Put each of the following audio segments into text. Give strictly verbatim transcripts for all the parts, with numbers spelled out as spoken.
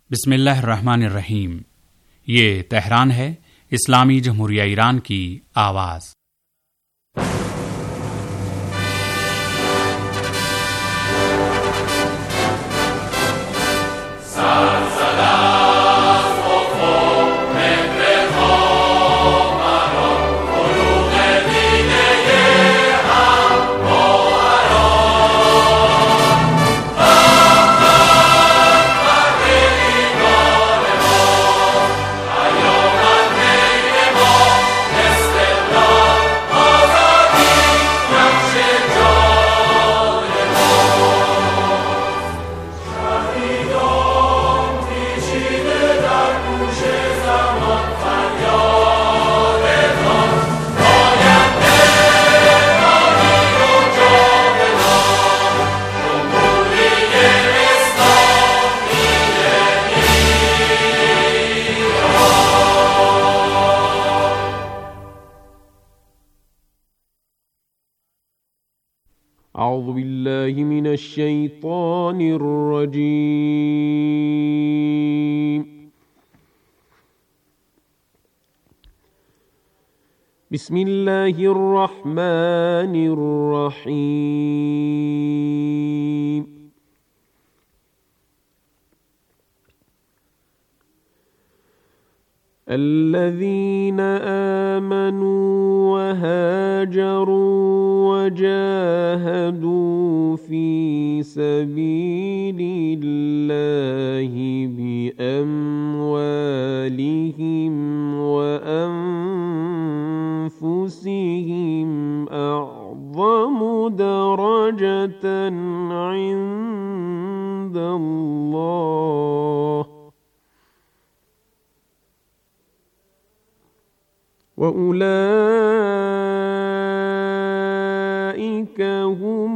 बिस्मिल्लाहिर्रहमानिर्रहीम। ये तेहरान है, इस्लामी जमहूरिया ईरान की आवाज़। أعوذ بالله من الشيطان الرجيم. بسم الله الرحمن الرحيم. الذين آمنوا وهاجروا وجاهدوا في سبيل الله بأموالهم وأنفسهم أعظم درجة عند الله وأولئك هم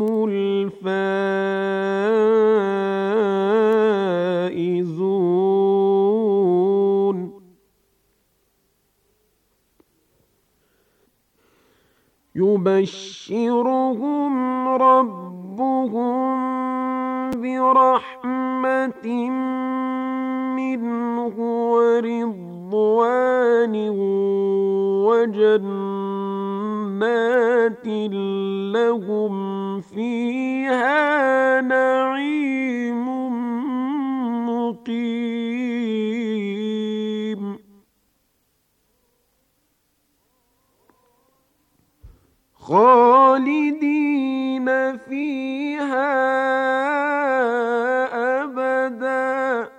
الفائزون. يبشرهم ربهم برحمة منه ورضوان وجنات لهم فيها نعيم مقيم. خالدين فيها أبدا.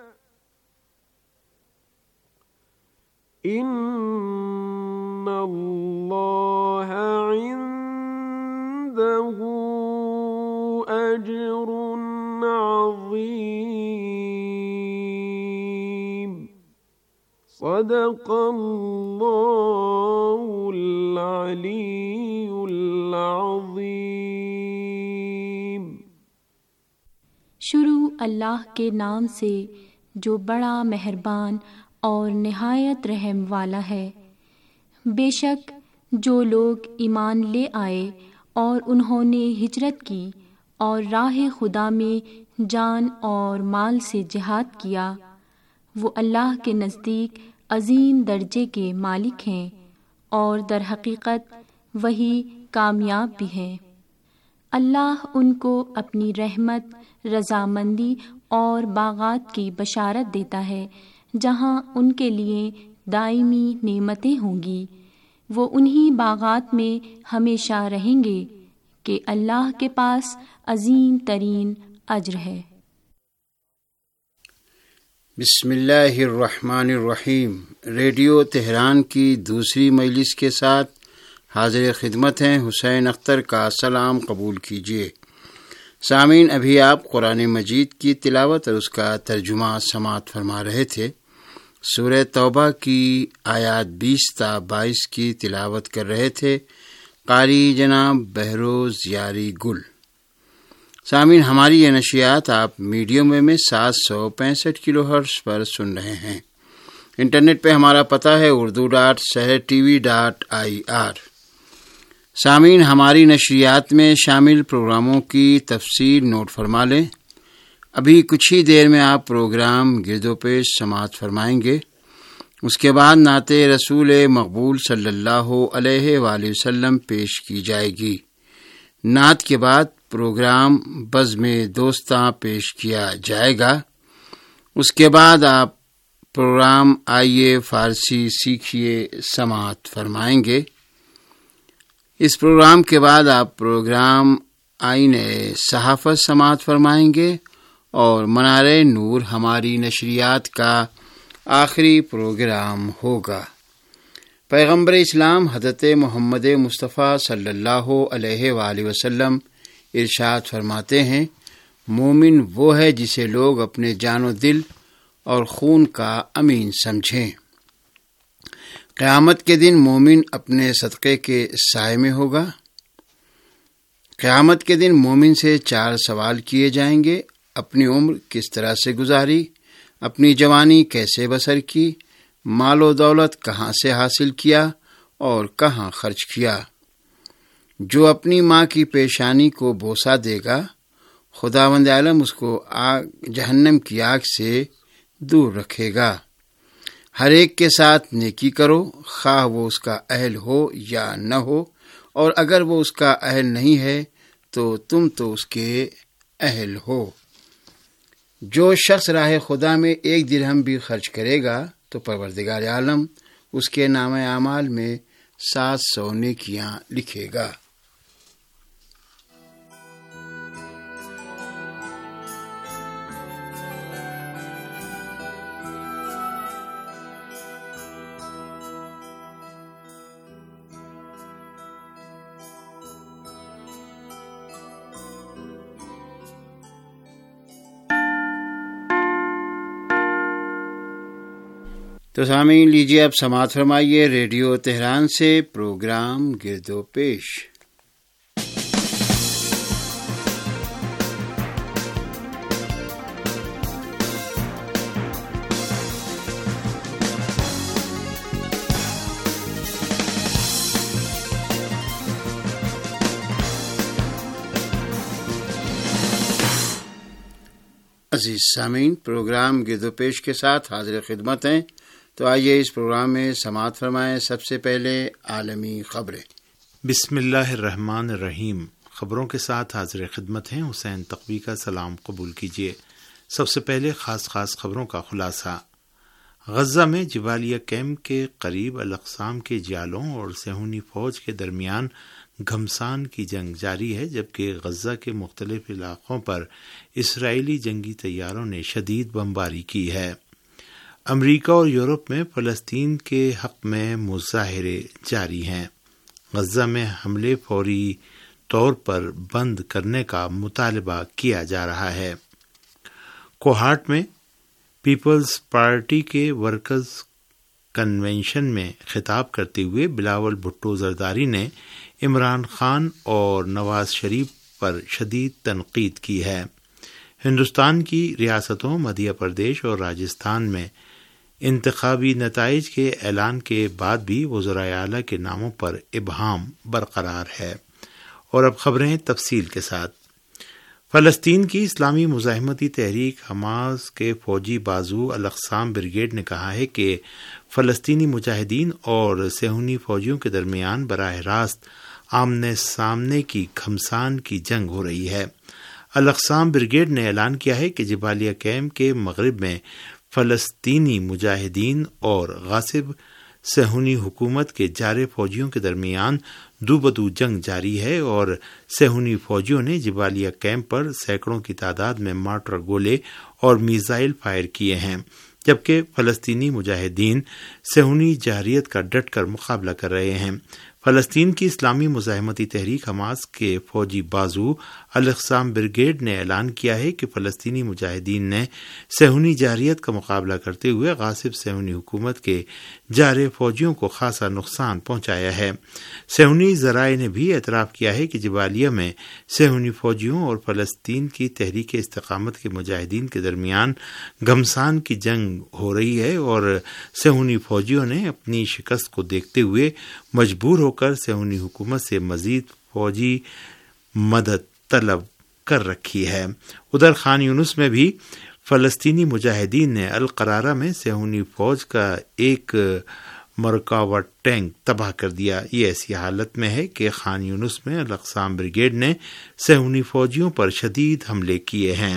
إن الله عنده أجر عظيم. صدق الله العلي العظيم. शुरू अल्लाह के नाम से जो बड़ा मेहरबान और निहायत रहम वाला है। बेशक जो लोग ईमान ले आए और उन्होंने हिजरत की और राह खुदा में जान और माल से जिहाद किया, वो अल्लाह के नज़दीक अजीम दर्जे के मालिक हैं और दर हकीकत वही कामयाब भी हैं। अल्लाह उनको अपनी रहमत, रज़ामंदी और बागात की बशारत देता है जहाँ उनके लिए दायमी नेमतें होंगी। वो उन्हीं बागात में हमेशा रहेंगे कि अल्लाह के पास अजीम तरीन अज्र है। बिस्मिल्लाहिर्रहमानिर्रहीम। रेडियो तेहरान की दूसरी मजलिस के साथ हाजिर खिदमत हैं। हुसैन अख्तर का सलाम कबूल कीजिए। सामीन, अभी आप कुरान मजीद की तिलावत और उसका तर्जुमा समात फरमा रहे थे। सूरह तौबा की आयात बीस ता बाईस की तिलावत कर रहे थे कारी जनाब बहरोज यारी गुल। सामीन, हमारी ये नशियात आप मीडियम वेव में सात सौ पैंसठ किलो हर्ट्ज पर सुन रहे हैं। इंटरनेट पे हमारा पता है Urdu dot Sahar TV dot I R. सामीन, हमारी नशरियात में शामिल प्रोग्रामों की तफसील नोट फरमा लें। ابھی کچھ ہی دیر میں آپ پروگرام گرد و پیش سماعت فرمائیں گے. اس کے بعد نعت رسول مقبول صلی اللہ علیہ وآلہ وسلم پیش کی جائے گی. نعت کے بعد پروگرام بزم دوستاں پیش کیا جائے گا. اس کے بعد آپ پروگرام آئیے فارسی سیکھیے سماعت فرمائیں گے. اس پروگرام کے بعد آپ پروگرام آئین صحافت سماعت فرمائیں گے اور منار نور ہماری نشریات کا آخری پروگرام ہوگا. پیغمبر اسلام حضرت محمد مصطفیٰ صلی اللہ علیہ وآلہ وسلم ارشاد فرماتے ہیں، مومن وہ ہے جسے لوگ اپنے جان و دل اور خون کا امین سمجھیں. قیامت کے دن مومن اپنے صدقے کے سائے میں ہوگا. قیامت کے دن مومن سے چار سوال کیے جائیں گے: اپنی عمر کس طرح سے گزاری، اپنی جوانی کیسے بسر کی، مال و دولت کہاں سے حاصل کیا اور کہاں خرچ کیا. جو اپنی ماں کی پیشانی کو بوسہ دے گا، خداوند عالم اس کو آگ جہنم کی آگ سے دور رکھے گا. ہر ایک کے ساتھ نیکی کرو، خواہ وہ اس کا اہل ہو یا نہ ہو، اور اگر وہ اس کا اہل نہیں ہے تو تم تو اس کے اہل ہو. جو شخص راہ خدا میں ایک درہم بھی خرچ کرے گا تو پروردگار عالم اس کے نام اعمال میں سات سو نیکیاں لکھے گا. تو سامعین، لیجیے اب سماعت فرمائیے ریڈیو تہران سے پروگرام گرد و پیش. عزیز سامعین، پروگرام گرد و پیش کے ساتھ حاضر خدمت ہیں. تو آئیے اس پروگرام میں سماعت فرمائیں. سب سے پہلے عالمی خبریں. بسم اللہ الرحمن الرحیم. خبروں کے ساتھ حاضر خدمت ہیں حسین تقوی کا سلام قبول کیجیے. سب سے پہلے خاص خاص خبروں کا خلاصہ. غزہ میں جبالیہ کیمپ کے قریب الاقصام کے جالوں اور صہیونی فوج کے درمیان گھمسان کی جنگ جاری ہے، جبکہ غزہ کے مختلف علاقوں پر اسرائیلی جنگی طیاروں نے شدید بمباری کی ہے. امریکہ اور یورپ میں فلسطین کے حق میں مظاہرے جاری ہیں. غزہ میں حملے فوری طور پر بند کرنے کا مطالبہ کیا جا رہا ہے. کوہاٹ میں پیپلز پارٹی کے ورکرز کنونشن میں خطاب کرتے ہوئے بلاول بھٹو زرداری نے عمران خان اور نواز شریف پر شدید تنقید کی ہے. ہندوستان کی ریاستوں مدھیہ پردیش اور راجستھان میں انتخابی نتائج کے اعلان کے بعد بھی وزراء اعلیٰ کے ناموں پر ابہام برقرار ہے. اور اب خبریں تفصیل کے ساتھ. فلسطین کی اسلامی مزاحمتی تحریک حماس کے فوجی بازو الاقصام بریگیڈ نے کہا ہے کہ فلسطینی مجاہدین اور صہیونی فوجیوں کے درمیان براہ راست آمنے سامنے کی گھمسان کی جنگ ہو رہی ہے. الاقصام بریگیڈ نے اعلان کیا ہے کہ جبالیہ کیمپ کے مغرب میں فلسطینی مجاہدین اور غاصب صہیونی حکومت کے جارے فوجیوں کے درمیان دو بدو جنگ جاری ہے اور صہیونی فوجیوں نے جبالیہ کیمپ پر سینکڑوں کی تعداد میں مارٹر گولے اور میزائل فائر کیے ہیں، جبکہ فلسطینی مجاہدین صہیونی جارحیت کا ڈٹ کر مقابلہ کر رہے ہیں. فلسطین کی اسلامی مزاحمتی تحریک حماس کے فوجی بازو الاقصام بریگیڈ نے اعلان کیا ہے کہ فلسطینی مجاہدین نے صہیونی جارحیت کا مقابلہ کرتے ہوئے غاصب صہیونی حکومت کے جارح فوجیوں کو خاصا نقصان پہنچایا ہے. صہیونی ذرائع نے بھی اعتراف کیا ہے کہ جبالیہ میں صہیونی فوجیوں اور فلسطین کی تحریک استقامت کے مجاہدین کے درمیان گھمسان کی جنگ ہو رہی ہے اور صہیونی فوجیوں نے اپنی شکست کو دیکھتے ہوئے مجبور ہو کر صہیونی حکومت سے مزید فوجی مدد طلب کر رکھی ہے۔ ادھر خان یونس میں بھی فلسطینی مجاہدین نے القرارہ میں صہیونی فوج کا ایک مرکاوا ٹینک تباہ کر دیا۔ یہ ایسی حالت میں ہے کہ خان یونس میں الاقصام بریگیڈ نے صہیونی فوجیوں پر شدید حملے کیے ہیں۔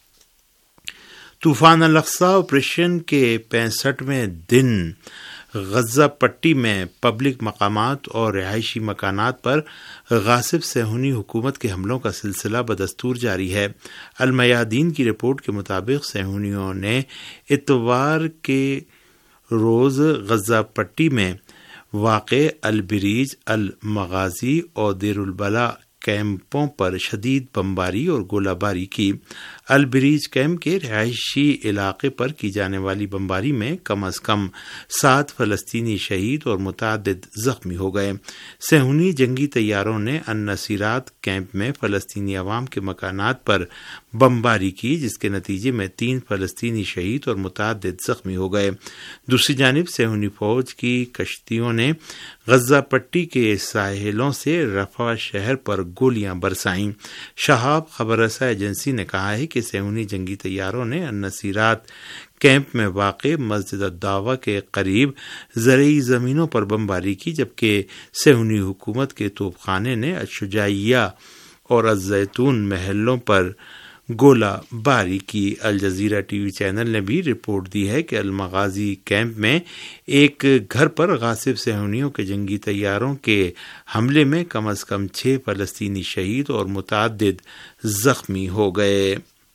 طوفان الاقصی آپریشن کے پینسٹھویں دن غزہ پٹی میں پبلک مقامات اور رہائشی مکانات پر غاصب صہیونی حکومت کے حملوں کا سلسلہ بدستور جاری ہے۔ المیادین کی رپورٹ کے مطابق صہیونیوں نے اتوار کے روز غزہ پٹی میں واقع البریج، المغازی اور دیر البلا کیمپوں پر شدید بمباری اور گولہ باری کی۔ البریج کیمپ کے رہائشی علاقے پر کی جانے والی بمباری میں کم از کم سات فلسطینی شہید اور متعدد زخمی ہو گئے۔ صہیونی جنگی طیاروں نے النصیرات کیمپ میں فلسطینی عوام کے مکانات پر بمباری کی، جس کے نتیجے میں تین فلسطینی شہید اور متعدد زخمی ہو گئے۔ دوسری جانب صہیونی فوج کی کشتیوں نے غزہ پٹی کے ساحلوں سے رفح شہر پر گولیاں برسائیں۔ شہاب خبر رساں ایجنسی نے کہا ہے کہ صہیونی جنگی طیاروں نے النصیرات کیمپ میں واقع مسجد الدعوہ کے قریب زرعی زمینوں پر بمباری کی، جبکہ صہیونی حکومت کے توپ خانے نے الشجاعیہ اور الزیتون محلوں پر گولہ باری کی۔ الجزیرہ ٹی وی چینل نے بھی رپورٹ دی ہے کہ المغازی کیمپ میں ایک گھر پر غاصب صہیونیوں کے جنگی طیاروں کے حملے میں کم از کم چھ فلسطینی شہید اور متعدد زخمی ہو گئے۔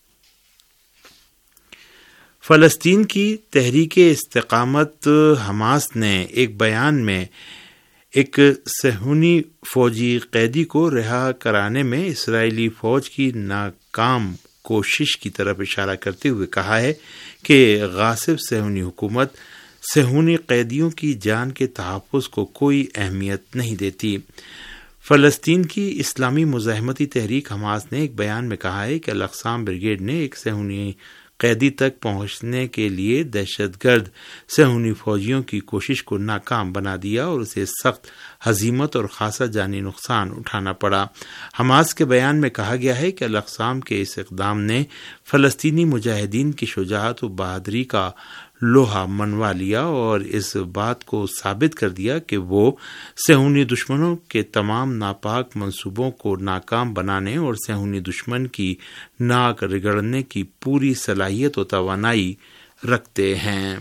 فلسطین کی تحریک استقامت حماس نے ایک بیان میں ایک صہیونی فوجی قیدی کو رہا کرانے میں اسرائیلی فوج کی ناکام کوشش کی طرف اشارہ کرتے ہوئے کہا ہے کہ غاصب صہیونی حکومت صہیونی قیدیوں کی جان کے تحفظ کو کوئی اہمیت نہیں دیتی۔ فلسطین کی اسلامی مزاحمتی تحریک حماس نے ایک بیان میں کہا ہے کہ الاقصام بریگیڈ نے ایک صہیونی قیدی تک پہنچنے کے لیے دہشت گرد صہیونی فوجیوں کی کوشش کو ناکام بنا دیا اور اسے سخت ہزیمت اور خاصا جانی نقصان اٹھانا پڑا۔ حماس کے بیان میں کہا گیا ہے کہ الاقصام کے اس اقدام نے فلسطینی مجاہدین کی شجاعت و بہادری کا لوہا منوا لیا اور اس بات کو ثابت کر دیا کہ وہ صہیونی دشمنوں کے تمام ناپاک منصوبوں کو ناکام بنانے اور صہیونی دشمن کی ناک رگڑنے کی پوری صلاحیت و توانائی رکھتے ہیں۔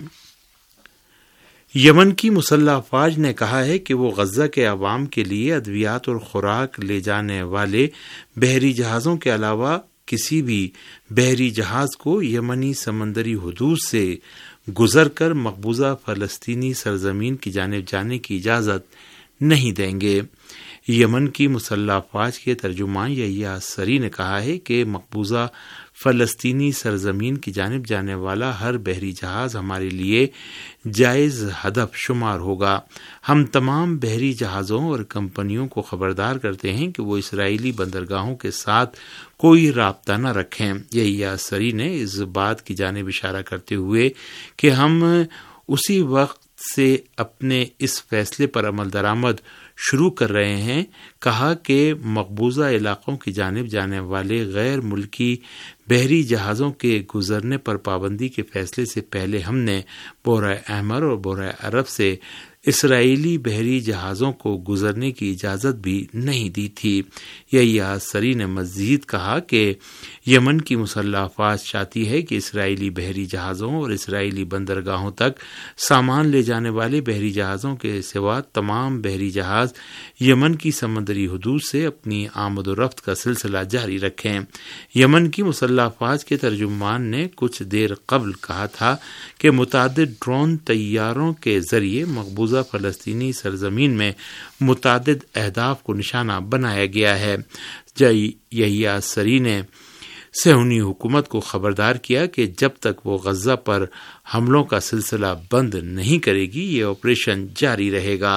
یمن کی مسلح افواج نے کہا ہے کہ وہ غزہ کے عوام کے لیے ادویات اور خوراک لے جانے والے بحری جہازوں کے علاوہ کسی بھی بحری جہاز کو یمنی سمندری حدود سے گزر کر مقبوضہ فلسطینی سرزمین کی جانب جانے کی اجازت نہیں دیں گے۔ یمن کی مسلح افواج کے ترجمان یحییٰ سری نے کہا ہے کہ مقبوضہ فلسطینی سرزمین کی جانب جانے والا ہر بحری جہاز ہمارے لیے جائز ہدف شمار ہوگا۔ ہم تمام بحری جہازوں اور کمپنیوں کو خبردار کرتے ہیں کہ وہ اسرائیلی بندرگاہوں کے ساتھ کوئی رابطہ نہ رکھیں۔ یحییٰ سری نے اس بات کی جانب اشارہ کرتے ہوئے کہ ہم اسی وقت سے اپنے اس فیصلے پر عمل درآمد شروع کر رہے ہیں، کہا کہ مقبوضہ علاقوں کی جانب جانے والے غیر ملکی بحری جہازوں کے گزرنے پر پابندی کے فیصلے سے پہلے ہم نے بحیرہ احمر اور بحیرہ عرب سے اسرائیلی بحری جہازوں کو گزرنے کی اجازت بھی نہیں دی تھی۔ یحییٰ سری نے مزید کہا کہ یمن کی مسلح افواج چاہتی ہے کہ اسرائیلی بحری جہازوں اور اسرائیلی بندرگاہوں تک سامان لے جانے والے بحری جہازوں کے سوا تمام بحری جہاز یمن کی سمندری حدود سے اپنی آمد و رفت کا سلسلہ جاری رکھیں۔ یمن کی مسلح افواج کے ترجمان نے کچھ دیر قبل کہا تھا کہ متعدد ڈرون طیاروں کے ذریعے مقبوضہ فلسطینی سرزمین میں متعدد اہداف کو نشانہ بنایا گیا ہے۔ یحییٰ سری نے صہیونی حکومت کو خبردار کیا کہ جب تک وہ غزہ پر حملوں کا سلسلہ بند نہیں کرے گی، یہ آپریشن جاری رہے گا۔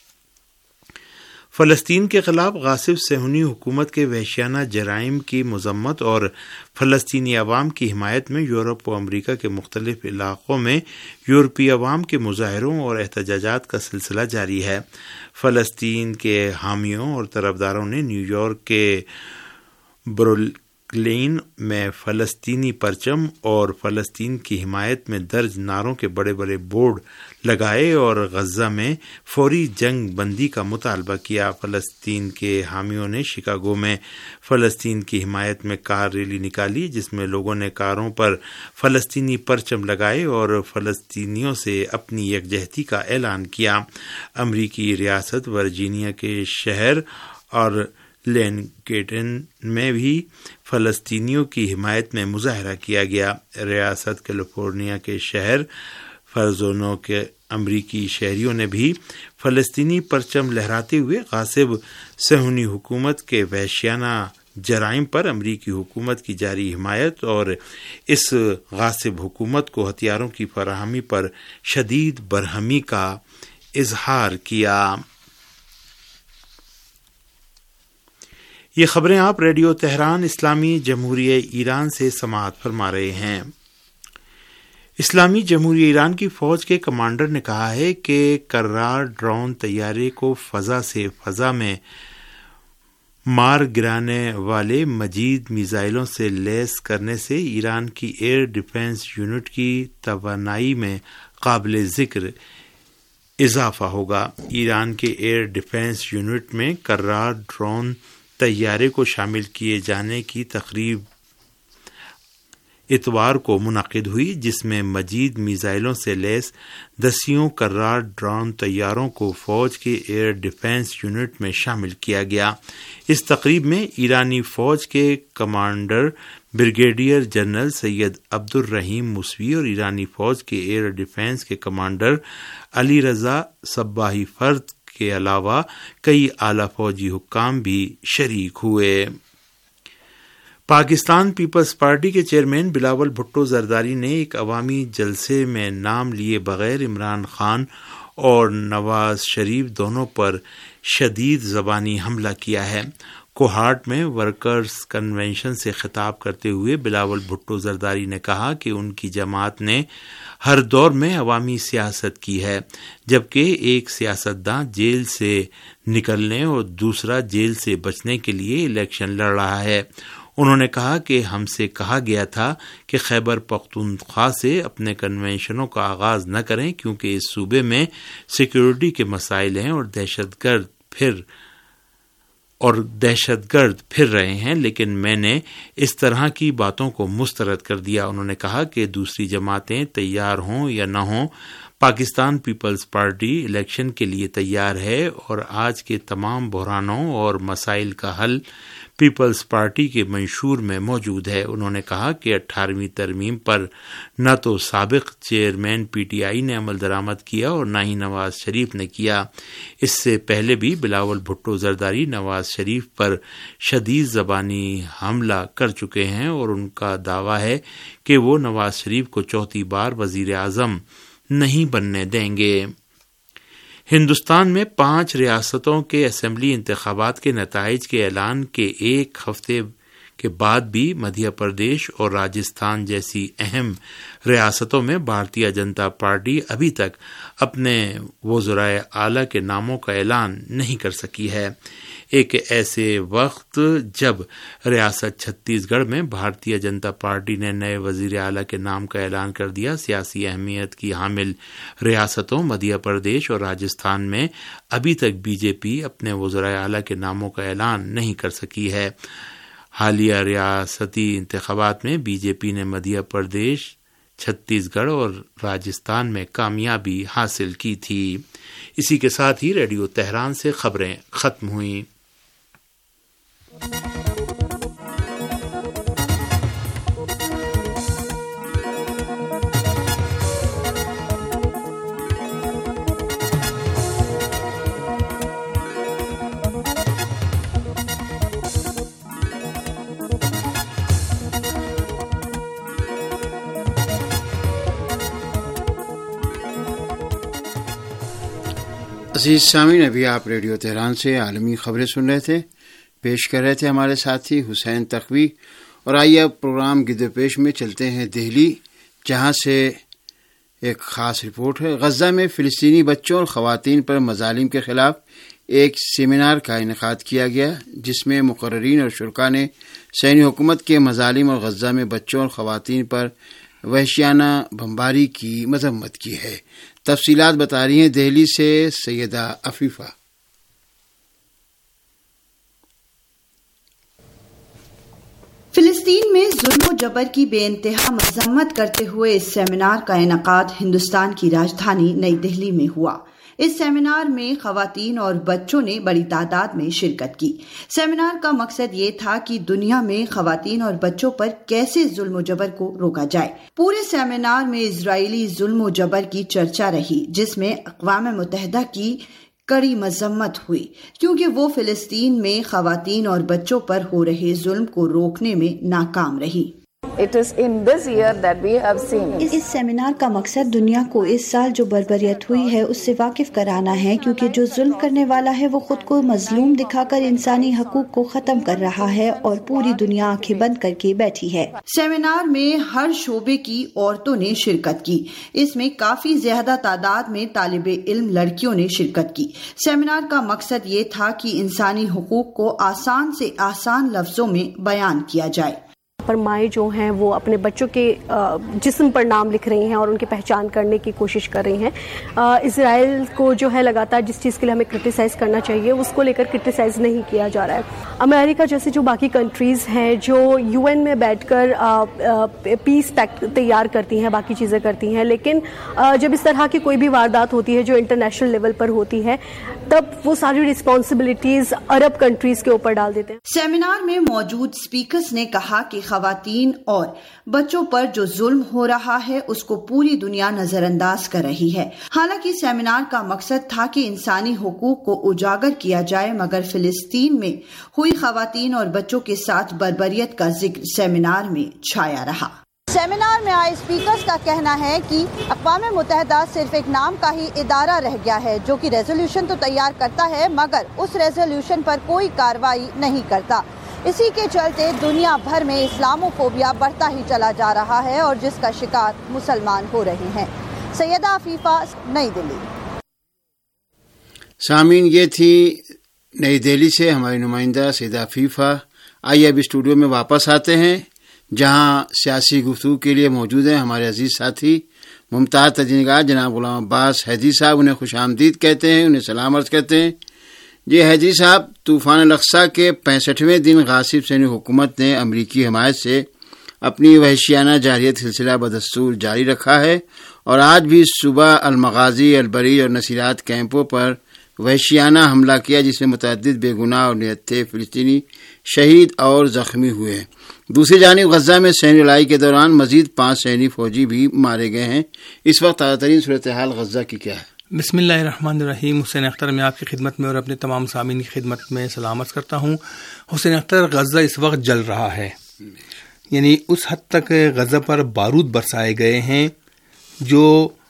فلسطین کے خلاف غاصب صہیونی حکومت کے وحشیانہ جرائم کی مذمت اور فلسطینی عوام کی حمایت میں یورپ و امریکہ کے مختلف علاقوں میں یورپی عوام کے مظاہروں اور احتجاجات کا سلسلہ جاری ہے۔ فلسطین کے حامیوں اور طرفداروں نے نیو یارک کے برول لین میں فلسطینی پرچم اور فلسطین کی حمایت میں درج نعروں کے بڑے بڑے بورڈ لگائے اور غزہ میں فوری جنگ بندی کا مطالبہ کیا۔ فلسطین کے حامیوں نے شکاگو میں فلسطین کی حمایت میں کار ریلی نکالی، جس میں لوگوں نے کاروں پر فلسطینی پرچم لگائے اور فلسطینیوں سے اپنی یکجہتی کا اعلان کیا۔ امریکی ریاست ورجینیا کے شہر اور لینکیٹن میں بھی فلسطینیوں کی حمایت میں مظاہرہ کیا گیا۔ ریاست کیلیفورنیا کے شہر فرزونو کے امریکی شہریوں نے بھی فلسطینی پرچم لہراتے ہوئے غاصب صہیونی حکومت کے وحشیانہ جرائم پر امریکی حکومت کی جاری حمایت اور اس غاصب حکومت کو ہتھیاروں کی فراہمی پر شدید برہمی کا اظہار کیا۔ یہ خبریں آپ ریڈیو تہران اسلامی جمہوریہ ایران سے سماعت فرما رہے ہیں۔ اسلامی جمہوریہ ایران کی فوج کے کمانڈر نے کہا ہے کہ کرار ڈرون طیارے کو فضا سے فضا میں مار گرانے والے مجید میزائلوں سے لیس کرنے سے ایران کی ایئر ڈیفنس یونٹ کی توانائی میں قابل ذکر اضافہ ہوگا۔ ایران کے ایئر ڈیفنس یونٹ میں کرار ڈرون طیارے کو شامل کیے جانے کی تقریب اتوار کو منعقد ہوئی، جس میں مزید میزائلوں سے لیس دسیوں کرار ڈرون طیاروں کو فوج کے ایئر ڈیفنس یونٹ میں شامل کیا گیا۔ اس تقریب میں ایرانی فوج کے کمانڈر بریگیڈیئر جنرل سید عبد الرحیم موسوی اور ایرانی فوج کے ایئر ڈیفنس کے commander Ali Reza Sabahi Fard کے علاوہ کئی اعلیٰ فوجی حکام بھی شریک ہوئے۔ پاکستان پیپلز پارٹی کے چیئرمین بلاول بھٹو زرداری نے ایک عوامی جلسے میں نام لیے بغیر عمران خان اور نواز شریف دونوں پر شدید زبانی حملہ کیا ہے۔ کوہاٹ میں ورکرز کنونشن سے خطاب کرتے ہوئے بلاول بھٹو زرداری نے کہا کہ ان کی جماعت نے ہر دور میں عوامی سیاست کی ہے، جبکہ ایک سیاستداں جیل سے نکلنے اور دوسرا جیل سے بچنے کے لیے الیکشن لڑ رہا ہے۔ انہوں نے کہا کہ ہم سے کہا گیا تھا کہ خیبر پختونخوا سے اپنے کنونشنوں کا آغاز نہ کریں کیونکہ اس صوبے میں سیکیورٹی کے مسائل ہیں اور دہشت گرد پھر اور دہشت گرد پھر رہے ہیں، لیکن میں نے اس طرح کی باتوں کو مسترد کر دیا۔ انہوں نے کہا کہ دوسری جماعتیں تیار ہوں یا نہ ہوں، پاکستان پیپلز پارٹی الیکشن کے لیے تیار ہے اور آج کے تمام بحرانوں اور مسائل کا حل پیپلز پارٹی کے منشور میں موجود ہے۔ انہوں نے کہا کہ اٹھارہویں ترمیم پر نہ تو سابق چیئرمین پی ٹی آئی نے عمل درآمد کیا اور نہ ہی نواز شریف نے کیا۔ اس سے پہلے بھی بلاول بھٹو زرداری نواز شریف پر شدید زبانی حملہ کر چکے ہیں اور ان کا دعویٰ ہے کہ وہ نواز شریف کو چوتھی بار وزیر اعظم نہیں بننے دیں گے۔ ہندوستان میں پانچ ریاستوں کے اسمبلی انتخابات کے نتائج کے اعلان کے ایک ہفتے کے بعد بھی مدھیہ پردیش اور راجستھان جیسی اہم ریاستوں میں بھارتیہ جنتا پارٹی ابھی تک اپنے وزرائے اعلیٰ کے ناموں کا اعلان نہیں کر سکی ہے۔ ایک ایسے وقت جب ریاست چھتیس گڑھ میں بھارتیہ جنتا پارٹی نے نئے وزیر اعلیٰ کے نام کا اعلان کر دیا، سیاسی اہمیت کی حامل ریاستوں مدھیہ پردیش اور راجستھان میں ابھی تک بی جے پی اپنے وزرائے اعلیٰ کے ناموں کا اعلان نہیں کر سکی ہے۔ حالیہ ریاستی انتخابات میں بی جے پی نے مدھیہ پردیش، چھتیس گڑھ اور راجستھان میں کامیابی حاصل کی تھی۔ اسی کے ساتھ ہی ریڈیو تہران سے خبریں ختم ہوئیں۔ عزیز سامعین، ابھی آپ ریڈیو تہران سے عالمی خبریں سن رہے تھے، پیش کر رہے تھے ہمارے ساتھی حسین تقوی۔ اور آئیے اب پروگرام گدے پیش میں چلتے ہیں دہلی، جہاں سے ایک خاص رپورٹ ہے۔ غزہ میں فلسطینی بچوں اور خواتین پر مظالم کے خلاف ایک سیمینار کا انعقاد کیا گیا جس میں مقررین اور شرکاء نے صہیونی حکومت کے مظالم اور غزہ میں بچوں اور خواتین پر وحشیانہ بمباری کی مذمت کی ہے۔ تفصیلات بتا رہی ہیں دہلی سے سیدہ عفیفہ۔ فلسطین میں ظلم و جبر کی بے انتہا مذمت کرتے ہوئے اس سیمینار کا انعقاد ہندوستان کی راجدھانی نئی دہلی میں ہوا۔ اس سیمینار میں خواتین اور بچوں نے بڑی تعداد میں شرکت کی۔ سیمینار کا مقصد یہ تھا کہ دنیا میں خواتین اور بچوں پر کیسے ظلم و جبر کو روکا جائے۔ پورے سیمینار میں اسرائیلی ظلم و جبر کی چرچا رہی، جس میں اقوام متحدہ کی کڑی مذمت ہوئی کیونکہ وہ فلسطین میں خواتین اور بچوں پر ہو رہے ظلم کو روکنے میں ناکام رہی۔ It is in this year that we have seen it. اس سیمینار کا مقصد دنیا کو اس سال جو بربریت ہوئی ہے اس سے واقف کرانا ہے، کیونکہ جو ظلم کرنے والا ہے وہ خود کو مظلوم دکھا کر انسانی حقوق کو ختم کر رہا ہے اور پوری دنیا آنکھیں بند کر کے بیٹھی ہے۔ سیمینار میں ہر شعبے کی عورتوں نے شرکت کی۔ اس میں کافی زیادہ تعداد میں طالب علم لڑکیوں نے شرکت کی۔ سیمینار کا مقصد یہ تھا کہ انسانی حقوق کو آسان سے آسان لفظوں میں بیان کیا جائے۔ پر مائیں جو ہیں وہ اپنے بچوں کے جسم پر نام لکھ رہی ہیں اور ان کی پہچان کرنے کی کوشش کر رہی ہیں۔ اسرائیل کو جو ہے لگاتار جس چیز کے لیے ہمیں کرٹیسائز کرنا چاہیے اس کو لے کر کرٹیسائز نہیں کیا جا رہا ہے۔ امریکہ جیسے جو باقی کنٹریز ہیں جو یو این میں بیٹھ کر پیس پیکٹ تیار کرتی ہیں، باقی چیزیں کرتی ہیں، لیکن جب اس طرح کی کوئی بھی واردات ہوتی ہے جو انٹرنیشنل لیول پر ہوتی ہے تب وہ ساری رسپانسبلٹیز عرب کنٹریز کے اوپر ڈال دیتے ہیں۔ سیمینار میں موجود اسپیکرز نے کہا کہ خواتین اور بچوں پر جو ظلم ہو رہا ہے اس کو پوری دنیا نظر انداز کر رہی ہے۔ حالانکہ سیمینار کا مقصد تھا کہ انسانی حقوق کو اجاگر کیا جائے، مگر فلسطین میں ہوئی خواتین اور بچوں کے ساتھ بربریت کا ذکر سیمینار میں چھایا رہا۔ سیمینار میں آئے اسپیکرز کا کہنا ہے کہ اقوام متحدہ صرف ایک نام کا ہی ادارہ رہ گیا ہے جو کہ ریزولوشن تو تیار کرتا ہے مگر اس ریزولوشن پر کوئی کارروائی نہیں کرتا۔ اسی کے چلتے دنیا بھر میں اسلامو فوبیا بڑھتا ہی چلا جا رہا ہے اور جس کا شکار مسلمان ہو رہے ہیں۔ سیدہ عفیفہ، نئی دہلی۔ سامعین، یہ تھی نئی دہلی سے ہماری نمائندہ سیدہ عفیفہ۔ آئیے اب اسٹوڈیو میں واپس آتے ہیں جہاں سیاسی گفتگو کے لیے موجود ہیں ہمارے عزیز ساتھی ممتاز تجنگار جناب غلام عباس حیدی صاحب۔ انہیں خوش آمدید کہتے ہیں، انہیں سلام عرض کرتے ہیں۔ جی حیدی صاحب، طوفان الاقصی کے پینسٹھویں دن غاصب صہیونی حکومت نے امریکی حمایت سے اپنی وحشیانہ جارحیت سلسلہ بدستور جاری رکھا ہے اور آج بھی صبح المغازی، البری اور نصیرات کیمپوں پر وحشیانہ حملہ کیا جس میں متعدد بے گناہ اور نہتھے فلسطینی شہید اور زخمی ہوئے ہیں۔ دوسری جانب غزہ میں صہیونی لڑائی کے دوران مزید پانچ صہیونی فوجی بھی مارے گئے ہیں۔ اس وقت تازہ ترین صورتحال غزہ کی کیا ہے؟ بسم اللہ الرحمن الرحیم۔ حسین اختر میں آپ کی خدمت میں اور اپنے تمام سامعین کی خدمت میں سلامت کرتا ہوں۔ حسین اختر، غزہ اس وقت جل رہا ہے، یعنی اس حد تک غزہ پر بارود برسائے گئے ہیں جو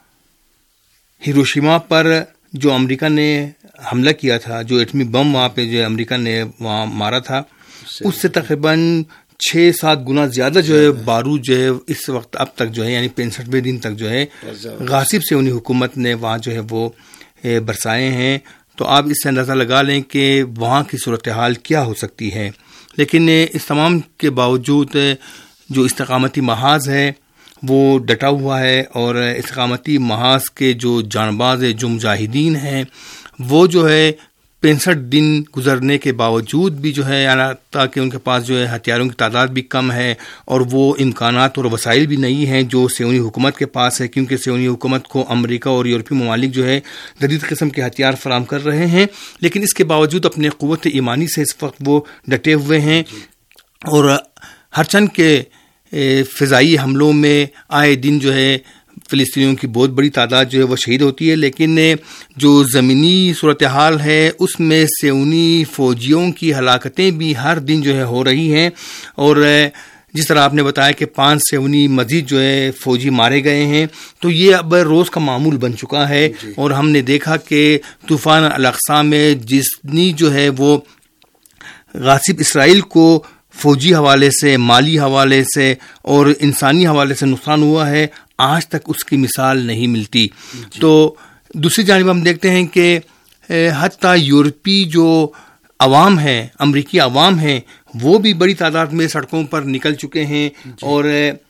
ہیروشیما پر جو امریکہ نے حملہ کیا تھا، جو ایٹمی بم وہاں پہ جو امریکہ نے وہاں مارا تھا، اس سے تقریباً چھ سات گنا زیادہ جو ہے بارود جو ہے اس وقت اب تک جو ہے یعنی پینسٹھویں دن تک جو ہے غاصب سے انہیں حکومت نے وہاں جو ہے وہ برسائے ہیں۔ تو آپ اس سے اندازہ لگا لیں کہ وہاں کی صورتحال کیا ہو سکتی ہے۔ لیکن اس تمام کے باوجود جو استقامتی محاذ ہے وہ ڈٹا ہوا ہے اور استقامتی محاذ کے جو جانباز جو مجاہدین ہیں وہ جو ہے پینسٹھ دن گزرنے کے باوجود بھی جو ہے تاکہ ان کے پاس جو ہے ہتھیاروں کی تعداد بھی کم ہے اور وہ امکانات اور وسائل بھی نہیں ہیں جو صہیونی حکومت کے پاس ہے، کیونکہ صہیونی حکومت کو امریکہ اور یورپی ممالک جو ہے جدید قسم کے ہتھیار فراہم کر رہے ہیں، لیکن اس کے باوجود اپنے قوت ایمانی سے اس وقت وہ ڈٹے ہوئے ہیں اور ہر چند کے فضائی حملوں میں آئے دن جو ہے فلسطینیوں کی بہت بڑی تعداد جو ہے وہ شہید ہوتی ہے، لیکن جو زمینی صورتحال ہے اس میں صہیونی فوجیوں کی ہلاکتیں بھی ہر دن جو ہے ہو رہی ہیں اور جس طرح آپ نے بتایا کہ پانچ صہیونی مزید جو ہے فوجی مارے گئے ہیں، تو یہ اب روز کا معمول بن چکا ہے اور ہم نے دیکھا کہ طوفان الاقصی میں جتنی جو ہے وہ غاصب اسرائیل کو فوجی حوالے سے، مالی حوالے سے اور انسانی حوالے سے نقصان ہوا ہے، آج تک اس کی مثال نہیں ملتی۔ تو دوسری جانب ہم دیکھتے ہیں کہ حتیٰ یورپی جو عوام ہیں، امریکی عوام ہیں، وہ بھی بڑی تعداد میں سڑکوں پر نکل چکے ہیں اور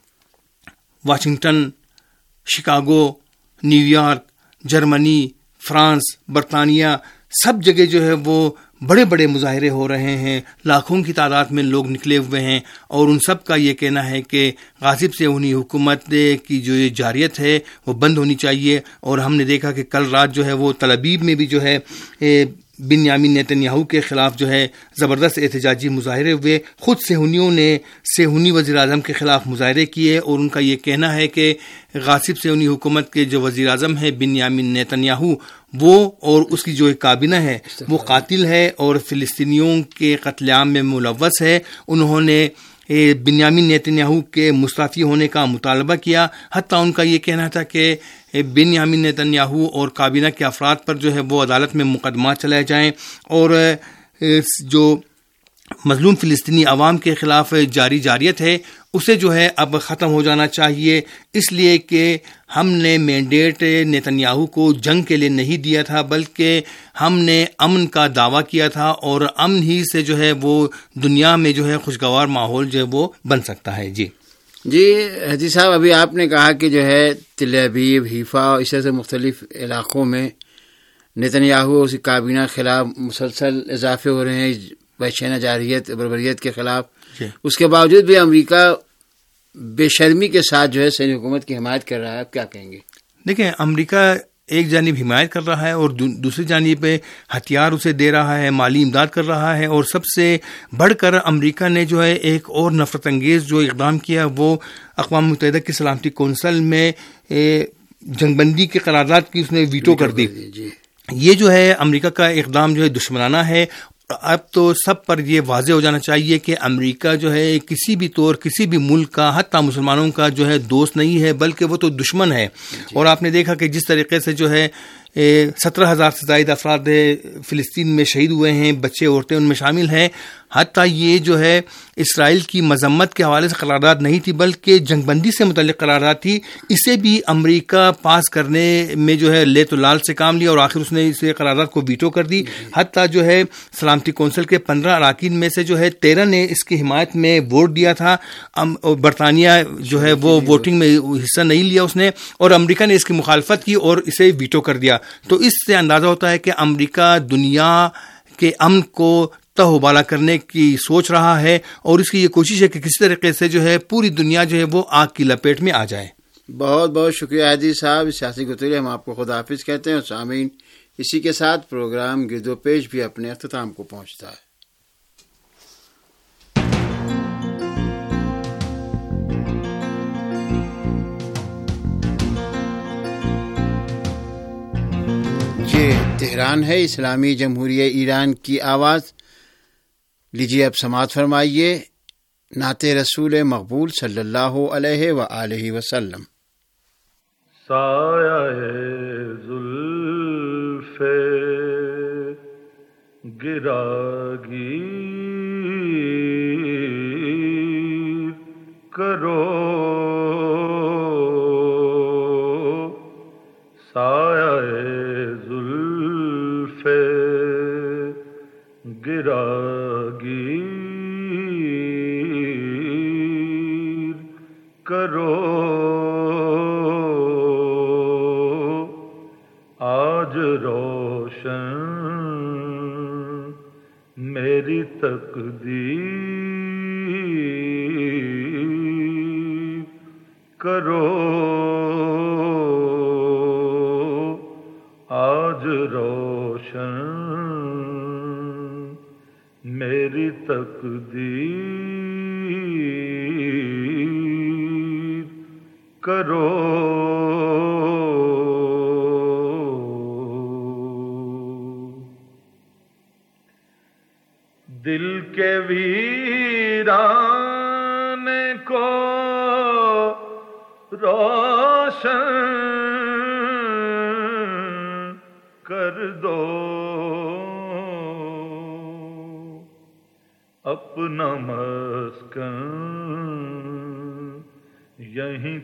Washington, Chicago, New York, Germany, France, برطانیہ، سب جگہ جو ہے وہ بڑے بڑے مظاہرے ہو رہے ہیں، لاکھوں کی تعداد میں لوگ نکلے ہوئے ہیں، اور ان سب کا یہ کہنا ہے کہ غاصب سے انہی حکومت کی جو یہ جاریت ہے وہ بند ہونی چاہیے. اور ہم نے دیکھا کہ کل رات جو ہے وہ تل ابیب میں بھی جو ہے بنیامین نیتنیاہو کے خلاف جو ہے زبردست احتجاجی مظاہرے ہوئے. خود صہیونیوں نے صہیونی وزیر اعظم کے خلاف مظاہرے کیے، اور ان کا یہ کہنا ہے کہ غاصب صہیونی حکومت کے جو وزیر اعظم ہے بنیامین نیتنیاہو، وہ اور اس کی جو ایک کابینہ ہے وہ قاتل ہے اور فلسطینیوں کے قتل عام میں ملوث ہے. انہوں نے بنیامین نیتنیاہو کے مستعفی ہونے کا مطالبہ کیا. حتیٰ ان کا یہ کہنا تھا کہ بنیامین نیتنیاہو اور کابینہ کے افراد پر جو ہے وہ عدالت میں مقدمات چلائے جائیں، اور جو مظلوم فلسطینی عوام کے خلاف جاری جاریت ہے اسے جو ہے اب ختم ہو جانا چاہیے، اس لیے کہ ہم نے مینڈیٹ نیتنیاہو کو جنگ کے لیے نہیں دیا تھا، بلکہ ہم نے امن کا دعویٰ کیا تھا، اور امن ہی سے جو ہے وہ دنیا میں جو ہے خوشگوار ماحول جو ہے وہ بن سکتا ہے. جی جی حجی صاحب، ابھی آپ نے کہا کہ جو ہے تل ابیب، حیفا اور اس طرح سے مختلف علاقوں میں نیتنیاہو اور اس کی کابینہ کے خلاف مسلسل اضافے ہو رہے ہیں وحشیانہ جارحیت، بربریت کے خلاف. جی. اس کے باوجود بھی امریکہ بے شرمی کے ساتھ جو ہے صہیونی حکومت کی حمایت کر رہا ہے. آپ کیا کہیں گے؟ دیکھیں، امریکہ ایک جانب حمایت کر رہا ہے اور دوسری جانب پہ ہتھیار اسے دے رہا ہے، مالی امداد کر رہا ہے، اور سب سے بڑھ کر امریکہ نے جو ہے ایک اور نفرت انگیز جو اقدام کیا وہ اقوام متحدہ کی سلامتی کونسل میں جنگ بندی کے قرارداد کی اس نے ویٹو کر دی. جی. یہ جو ہے امریکہ کا اقدام جو ہے دشمنانہ ہے. اب تو سب پر یہ واضح ہو جانا چاہیے کہ امریکہ جو ہے کسی بھی طور کسی بھی ملک کا، حتیٰ مسلمانوں کا جو ہے دوست نہیں ہے، بلکہ وہ تو دشمن ہے. اور آپ نے دیکھا کہ جس طریقے سے جو ہے سترہ ہزار سے زائد افراد فلسطین میں شہید ہوئے ہیں، بچے عورتیں ان میں شامل ہیں. حتیٰ یہ جو ہے اسرائیل کی مذمت کے حوالے سے قرارداد نہیں تھی، بلکہ جنگ بندی سے متعلق قرارداد تھی. اسے بھی امریکہ پاس کرنے میں جو ہے لیت و لال سے کام لیا، اور آخر اس نے اس قرارداد کو ویٹو کر دی. حتیٰ جو ہے سلامتی کونسل کے پندرہ اراکین میں سے جو ہے تیرہ نے اس کی حمایت میں ووٹ دیا تھا. برطانیہ جو ہے وہ ووٹنگ میں حصہ نہیں لیا اس نے، اور امریکہ نے اس کی مخالفت کی اور اسے ویٹو کر دیا. تو اس سے اندازہ ہوتا ہے کہ امریکہ دنیا کے امن کو تہوبالا کرنے کی سوچ رہا ہے، اور اس کی یہ کوشش ہے کہ کسی طریقے سے جو ہے پوری دنیا جو ہے وہ آگ کی لپیٹ میں آ جائے. بہت بہت شکریہ حاجی صاحب. سیاسی گفتگو ہم آپ کو خدا حافظ کہتے ہیں. اور سامعین، اسی کے ساتھ پروگرام گرد و پیش بھی اپنے اختتام کو پہنچتا ہے. یہ تہران ہے، اسلامی جمہوریہ ایران کی آواز. لیجیے اب سماعت فرمائیے نعت رسول مقبول صلی اللہ علیہ وآلہ وسلم. سایہ زلف گراگی کرو، سایہ زلف گراگی کرو، آج روشن میری تقدیر کرو، آج روشن میری تقدیر کرو. دل کے ویران کو روشن کر دو، اپنا مسکن یہیں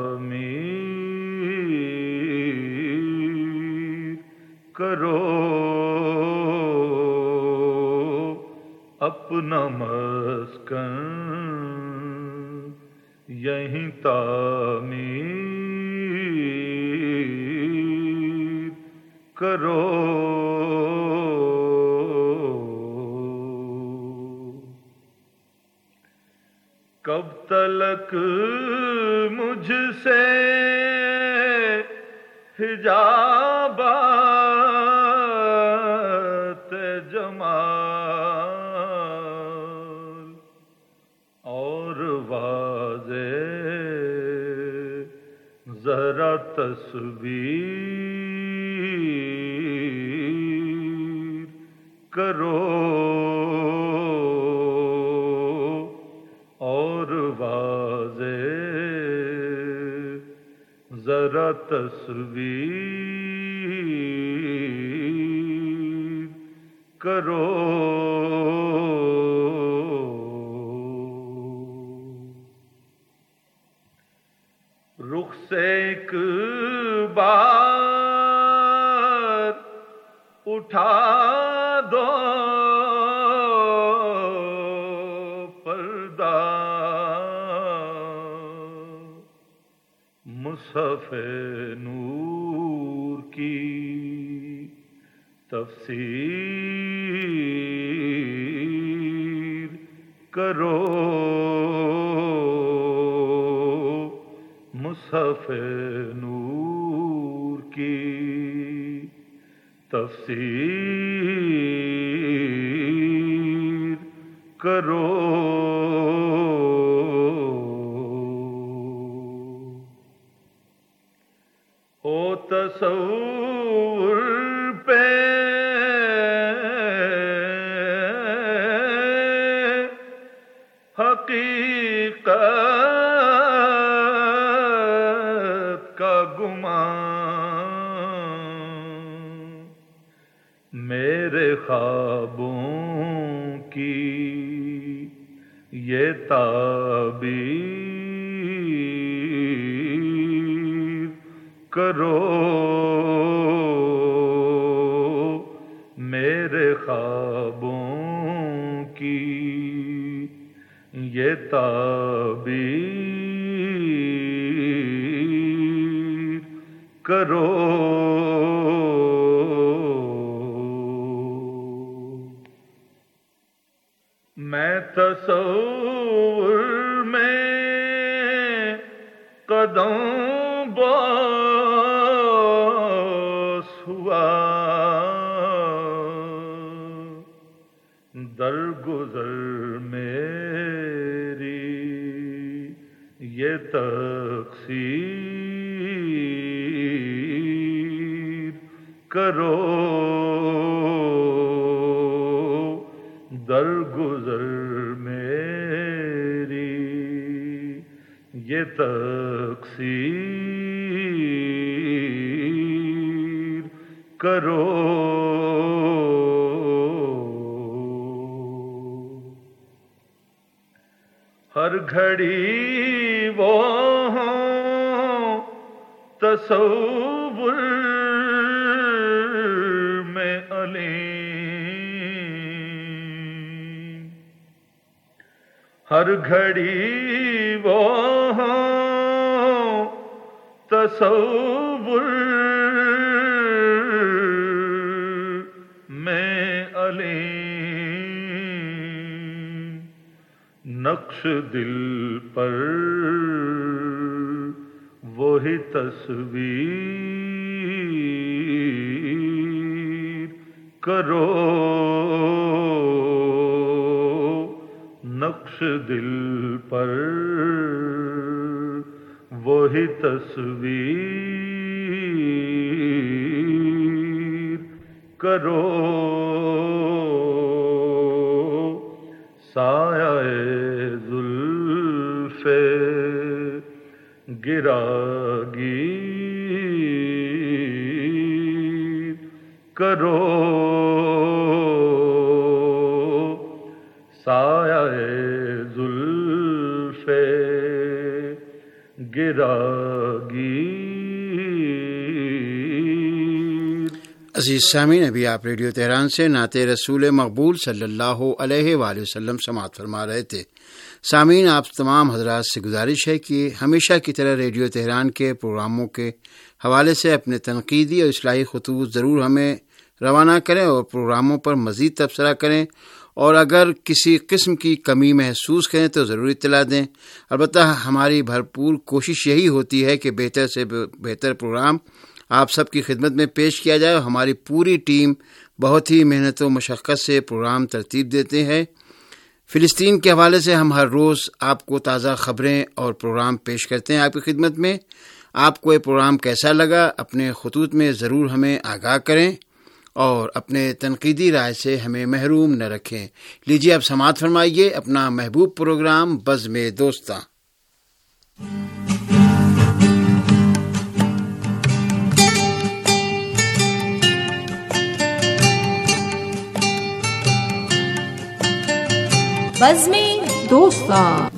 تعمیر کرو. اپنا مسکن یہیں تعمیر کرو، کب تلک مجھ سے حجابات جمال اور واضح ذرا تصویر کرو، اور واضح ذرا تصویر کرو۔ رخ سے ایک بار اٹھا دو پردہ، مصحف نور کی تفسیر کرو، مصحف نور کی تفسیر کرو۔ ہو تصور پہ حقیقت کا گمان، میرے خوابوں کی یہ تعبیر کرو، میرے خوابوں کی یہ تعبیر کرو۔ میں تصور میں قدم باس ہوا، درگزر میری یہ تقصیر کرو، درگزر میری یہ تقصیر کرو۔ ہر گھڑی وہ ہوں تصور میں علیم، ہر گھڑی وہ ہوں تصور میں علیم، نقش دل پر وہی تصویر کرو، نقش دل پر وہی تصویر کرو۔ سایہ زلف گراگیر کرو، سایہ زلف گراگیر عزیز سامعین، ابھی آپ ریڈیو تہران سے نعت رسول مقبول صلی اللہ علیہ وآلہ وسلم سماعت فرما رہے تھے۔ سامعین، آپ تمام حضرات سے گزارش ہے کہ ہمیشہ کی طرح ریڈیو تہران کے پروگراموں کے حوالے سے اپنے تنقیدی اور اصلاحی خطوط ضرور ہمیں روانہ کریں اور پروگراموں پر مزید تبصرہ کریں، اور اگر کسی قسم کی کمی محسوس کریں تو ضرور اطلاع دیں۔ البتہ ہماری بھرپور کوشش یہی ہوتی ہے کہ بہتر سے بہتر پروگرام آپ سب کی خدمت میں پیش کیا جائے، اور ہماری پوری ٹیم بہت ہی محنت و مشقت سے پروگرام ترتیب دیتے ہیں۔ فلسطین کے حوالے سے ہم ہر روز آپ کو تازہ خبریں اور پروگرام پیش کرتے ہیں آپ کی خدمت میں۔ آپ کو یہ پروگرام کیسا لگا اپنے خطوط میں ضرور ہمیں آگاہ کریں، اور اپنے تنقیدی رائے سے ہمیں محروم نہ رکھیں۔ لیجیے اب سماعت فرمائیے اپنا محبوب پروگرام بزم دوستاں۔ بزم دوستاں۔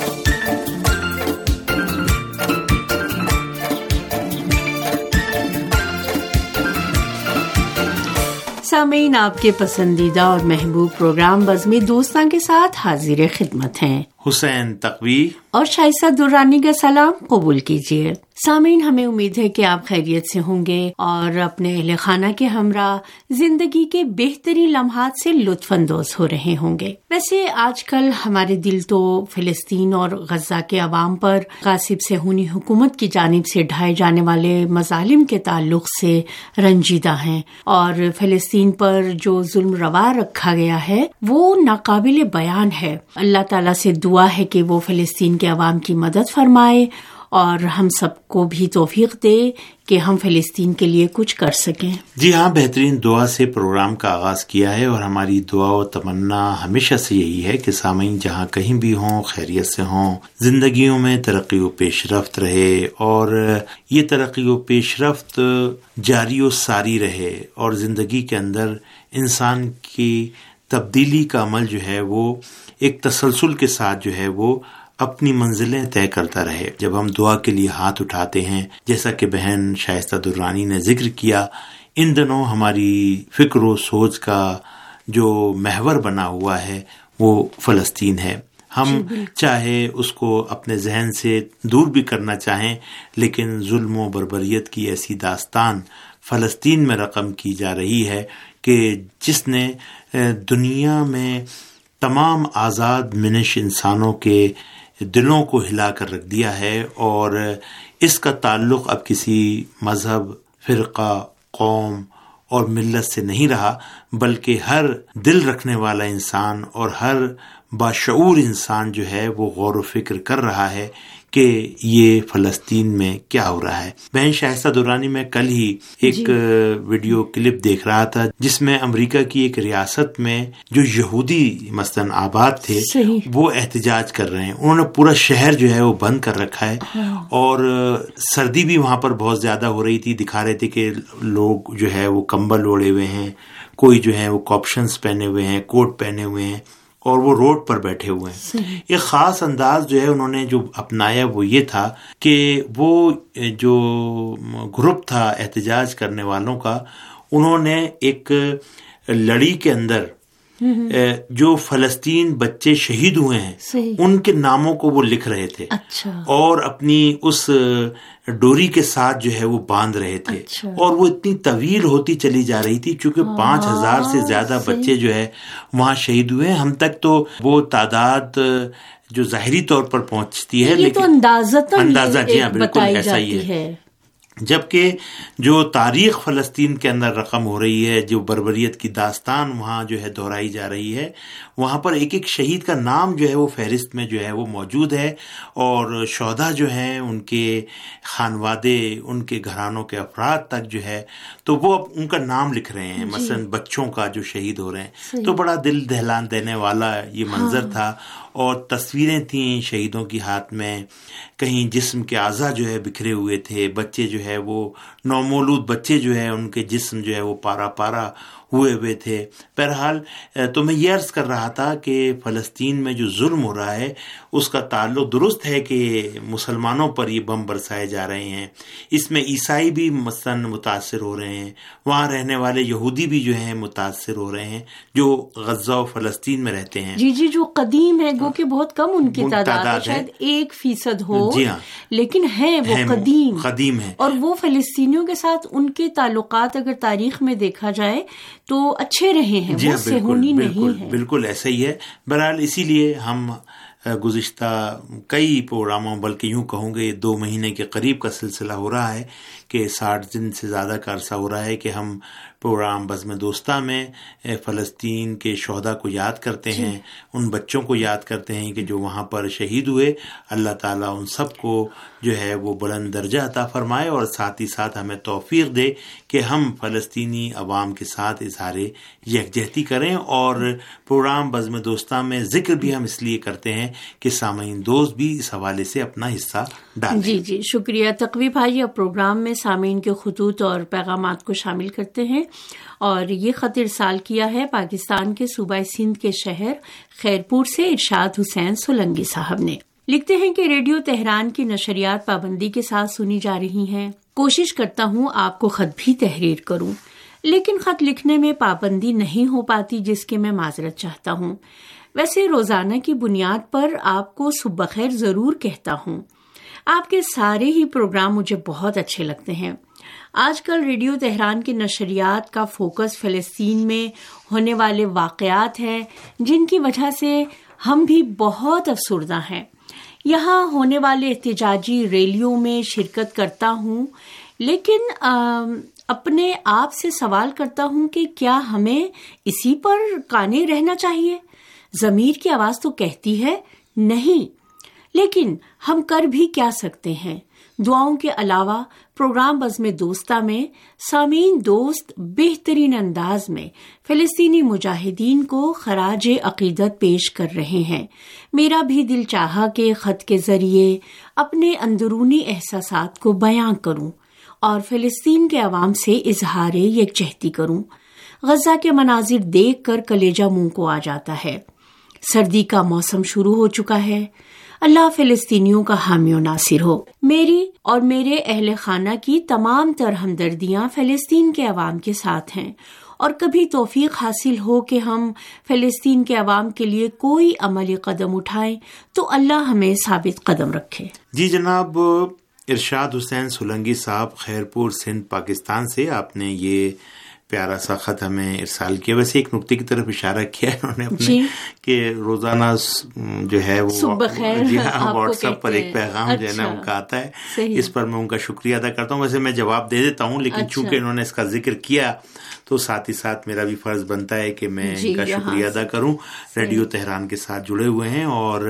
سامعین، آپ کے پسندیدہ اور محبوب پروگرام بزم دوستاں کے ساتھ حاضر خدمت ہیں حسین تقوی اور شائستہ درانی کا سلام قبول کیجیے۔ سامعین، ہمیں امید ہے کہ آپ خیریت سے ہوں گے اور اپنے اہل خانہ کے ہمراہ زندگی کے بہترین لمحات سے لطف اندوز ہو رہے ہوں گے۔ ویسے آج کل ہمارے دل تو فلسطین اور غزہ کے عوام پر غاصب صہیونی حکومت کی جانب سے ڈھائے جانے والے مظالم کے تعلق سے رنجیدہ ہیں، اور فلسطین پر جو ظلم روا رکھا گیا ہے وہ ناقابل بیان ہے۔ اللہ تعالیٰ سے دعا ہے کہ وہ فلسطین کے عوام کی مدد فرمائے اور ہم سب کو بھی توفیق دے کہ ہم فلسطین کے لیے کچھ کر سکیں۔ جی ہاں، بہترین دعا سے پروگرام کا آغاز کیا ہے، اور ہماری دعا و تمنا ہمیشہ سے یہی ہے کہ سامعین جہاں کہیں بھی ہوں خیریت سے ہوں، زندگیوں میں ترقی و پیش رفت رہے، اور یہ ترقی و پیش رفت جاری و ساری رہے، اور زندگی کے اندر انسان کی تبدیلی کا عمل جو ہے وہ ایک تسلسل کے ساتھ جو ہے وہ اپنی منزلیں طے کرتا رہے۔ جب ہم دعا کے لیے ہاتھ اٹھاتے ہیں، جیسا کہ بہن شائستہ درانی نے ذکر کیا، ان دنوں ہماری فکر و سوچ کا جو محور بنا ہوا ہے وہ فلسطین ہے۔ ہم چاہے اس کو اپنے ذہن سے دور بھی کرنا چاہیں، لیکن ظلم و بربریت کی ایسی داستان فلسطین میں رقم کی جا رہی ہے کہ جس نے دنیا میں تمام آزاد منش انسانوں کے دلوں کو ہلا کر رکھ دیا ہے، اور اس کا تعلق اب کسی مذہب، فرقہ، قوم اور ملت سے نہیں رہا، بلکہ ہر دل رکھنے والا انسان اور ہر باشعور انسان جو ہے وہ غور و فکر کر رہا ہے کہ یہ فلسطین میں کیا ہو رہا ہے۔ بہن شائستہ درانی، میں کل ہی ایک جی. ویڈیو کلپ دیکھ رہا تھا جس میں امریکہ کی ایک ریاست میں جو یہودی مثلاً آباد تھے صحیح. وہ احتجاج کر رہے ہیں، انہوں نے پورا شہر جو ہے وہ بند کر رکھا ہے، ہاں. اور سردی بھی وہاں پر بہت زیادہ ہو رہی تھی، دکھا رہے تھے کہ لوگ جو ہے وہ کمبل اوڑے ہوئے ہیں، کوئی جو ہے وہ کاپشنز پہنے ہوئے ہیں، کوٹ پہنے ہوئے ہیں، اور وہ روڈ پر بیٹھے ہوئے ہیں۔ ایک خاص انداز جو ہے انہوں نے جو اپنایا وہ یہ تھا کہ وہ جو گروپ تھا احتجاج کرنے والوں کا، انہوں نے ایک لڑی کے اندر جو فلسطین بچے شہید ہوئے ہیں ان کے ناموں کو وہ لکھ رہے تھے، اچھا. اور اپنی اس ڈوری کے ساتھ جو ہے وہ باندھ رہے تھے، اچھا. اور وہ اتنی طویل ہوتی چلی جا رہی تھی چونکہ پانچ ہزار سے زیادہ بچے جو ہے وہاں شہید ہوئے۔ ہم تک تو وہ تعداد جو ظاہری طور پر پہنچتی ہے، لیکن اندازہ جی ہاں بالکل ایسا ہی ہے، جبکہ جو تاریخ فلسطین کے اندر رقم ہو رہی ہے، جو بربریت کی داستان وہاں جو ہے دہرائی جا رہی ہے، وہاں پر ایک ایک شہید کا نام جو ہے وہ فہرست میں جو ہے وہ موجود ہے، اور شہداء جو ہیں ان کے خانوادے، ان کے گھرانوں کے افراد تک جو ہے تو وہ اب ان کا نام لکھ رہے ہیں، مثلا بچوں کا جو شہید ہو رہے ہیں، تو بڑا دل دہلان دینے والا یہ منظر تھا۔ اور تصویریں تھیں شہیدوں کی ہاتھ میں، کہیں جسم کے اعضاء جو ہے بکھرے ہوئے تھے، بچے جو ہے وہ نومولود بچے جو ہے ان کے جسم جو ہے وہ پارا پارا ہوئے ہوئے تھے۔ بہرحال تو میں یہ عرض کر رہا تھا کہ فلسطین میں جو ظلم ہو رہا ہے اس کا تعلق درست ہے کہ مسلمانوں پر یہ بم برسائے جا رہے ہیں، اس میں عیسائی بھی مثلاً متاثر ہو رہے ہیں، وہاں رہنے والے یہودی بھی جو ہیں متاثر ہو رہے ہیں جو غزہ و فلسطین میں رہتے ہیں۔ جی جی جو قدیم ہے گو کہ بہت کم ان کی تعداد ہے، شاید ایک فیصد ہو، جی ہاں، لیکن ہے وہ قدیم قدیم ہے، اور وہ فلسطینیوں کے ساتھ ان کے تعلقات اگر تاریخ میں دیکھا جائے تو اچھے رہے ہیں، وہ صہیونی نہیں ہے۔ بالکل ایسا ہی ہے۔ بہرحال اسی لیے ہم گزشتہ کئی پروگراموں، بلکہ یوں کہوں گے دو مہینے کے قریب کا سلسلہ ہو رہا ہے کہ ساٹھ دن سے زیادہ کا عرصہ ہو رہا ہے کہ ہم پروگرام بزم دوستہ میں فلسطین کے شہداء کو یاد کرتے ہیں، ان بچوں کو یاد کرتے ہیں کہ جو وہاں پر شہید ہوئے۔ اللہ تعالیٰ ان سب کو جو ہے وہ بلند درجہ عطا فرمائے اور ساتھ ہی ساتھ ہمیں توفیق دے کہ ہم فلسطینی عوام کے ساتھ اظہار یکجہتی کریں۔ اور پروگرام بزم دوستہ میں ذکر بھی ہم اس لیے کرتے ہیں کہ سامعین دوست بھی اس حوالے سے اپنا حصہ ڈالیں۔ جی جی شکریہ تقوی بھائی۔ اب پروگرام میں سامعین کے خطوط اور پیغامات کو شامل کرتے ہیں، اور یہ خط ارسال کیا ہے پاکستان کے صوبہ سندھ کے شہر خیرپور سے ارشاد حسین سولنگی صاحب نے۔ لکھتے ہیں کہ ریڈیو تہران کی نشریات پابندی کے ساتھ سنی جا رہی ہیں، کوشش کرتا ہوں آپ کو خط بھی تحریر کروں، لیکن خط لکھنے میں پابندی نہیں ہو پاتی، جس کے میں معذرت چاہتا ہوں۔ ویسے روزانہ کی بنیاد پر آپ کو صبح بخیر ضرور کہتا ہوں۔ آپ کے سارے ہی پروگرام مجھے بہت اچھے لگتے ہیں۔ آج کل ریڈیو تہران کی نشریات کا فوکس فلسطین میں ہونے والے واقعات ہیں، جن کی وجہ سے ہم بھی بہت افسردہ ہیں۔ یہاں ہونے والے احتجاجی ریلیوں میں شرکت کرتا ہوں، لیکن اپنے آپ سے سوال کرتا ہوں کہ کیا ہمیں اسی پر قانے رہنا چاہیے؟ ضمیر کی آواز تو کہتی ہے نہیں، لیکن ہم کر بھی کیا سکتے ہیں؟ دعاؤں کے علاوہ پروگرام بزم دوستہ میں سامعین دوست بہترین انداز میں فلسطینی مجاہدین کو خراج عقیدت پیش کر رہے ہیں۔ میرا بھی دل چاہا کہ خط کے ذریعے اپنے اندرونی احساسات کو بیان کروں اور فلسطین کے عوام سے اظہار یکجہتی کروں۔ غزہ کے مناظر دیکھ کر کلیجہ منہ کو آ جاتا ہے۔ سردی کا موسم شروع ہو چکا ہے۔ اللہ فلسطینیوں کا حامی و ناصر ہو۔ میری اور میرے اہل خانہ کی تمام تر ہمدردیاں فلسطین کے عوام کے ساتھ ہیں، اور کبھی توفیق حاصل ہو کہ ہم فلسطین کے عوام کے لیے کوئی عملی قدم اٹھائیں تو اللہ ہمیں ثابت قدم رکھے۔ جی جناب ارشاد حسین سولنگی صاحب خیرپور سندھ پاکستان سے آپ نے یہ پیارا سا خط ہمیں ارسال کیا۔ ویسے ایک نقطے کی طرف اشارہ کیا ہے انہوں نے اپنے جی کہ روزانہ جو ہے وہ جی ہاں واٹس ایپ پر ایک پیغام جو ہے نا ان کا آتا ہے، اس پر میں ان کا شکریہ ادا کرتا ہوں۔ ویسے میں جواب دے دیتا ہوں، لیکن چونکہ انہوں نے اس کا ذکر کیا تو ساتھ ہی ساتھ میرا بھی فرض بنتا ہے کہ میں ان کا شکریہ ادا کروں۔ ریڈیو تہران کے ساتھ جڑے ہوئے ہیں اور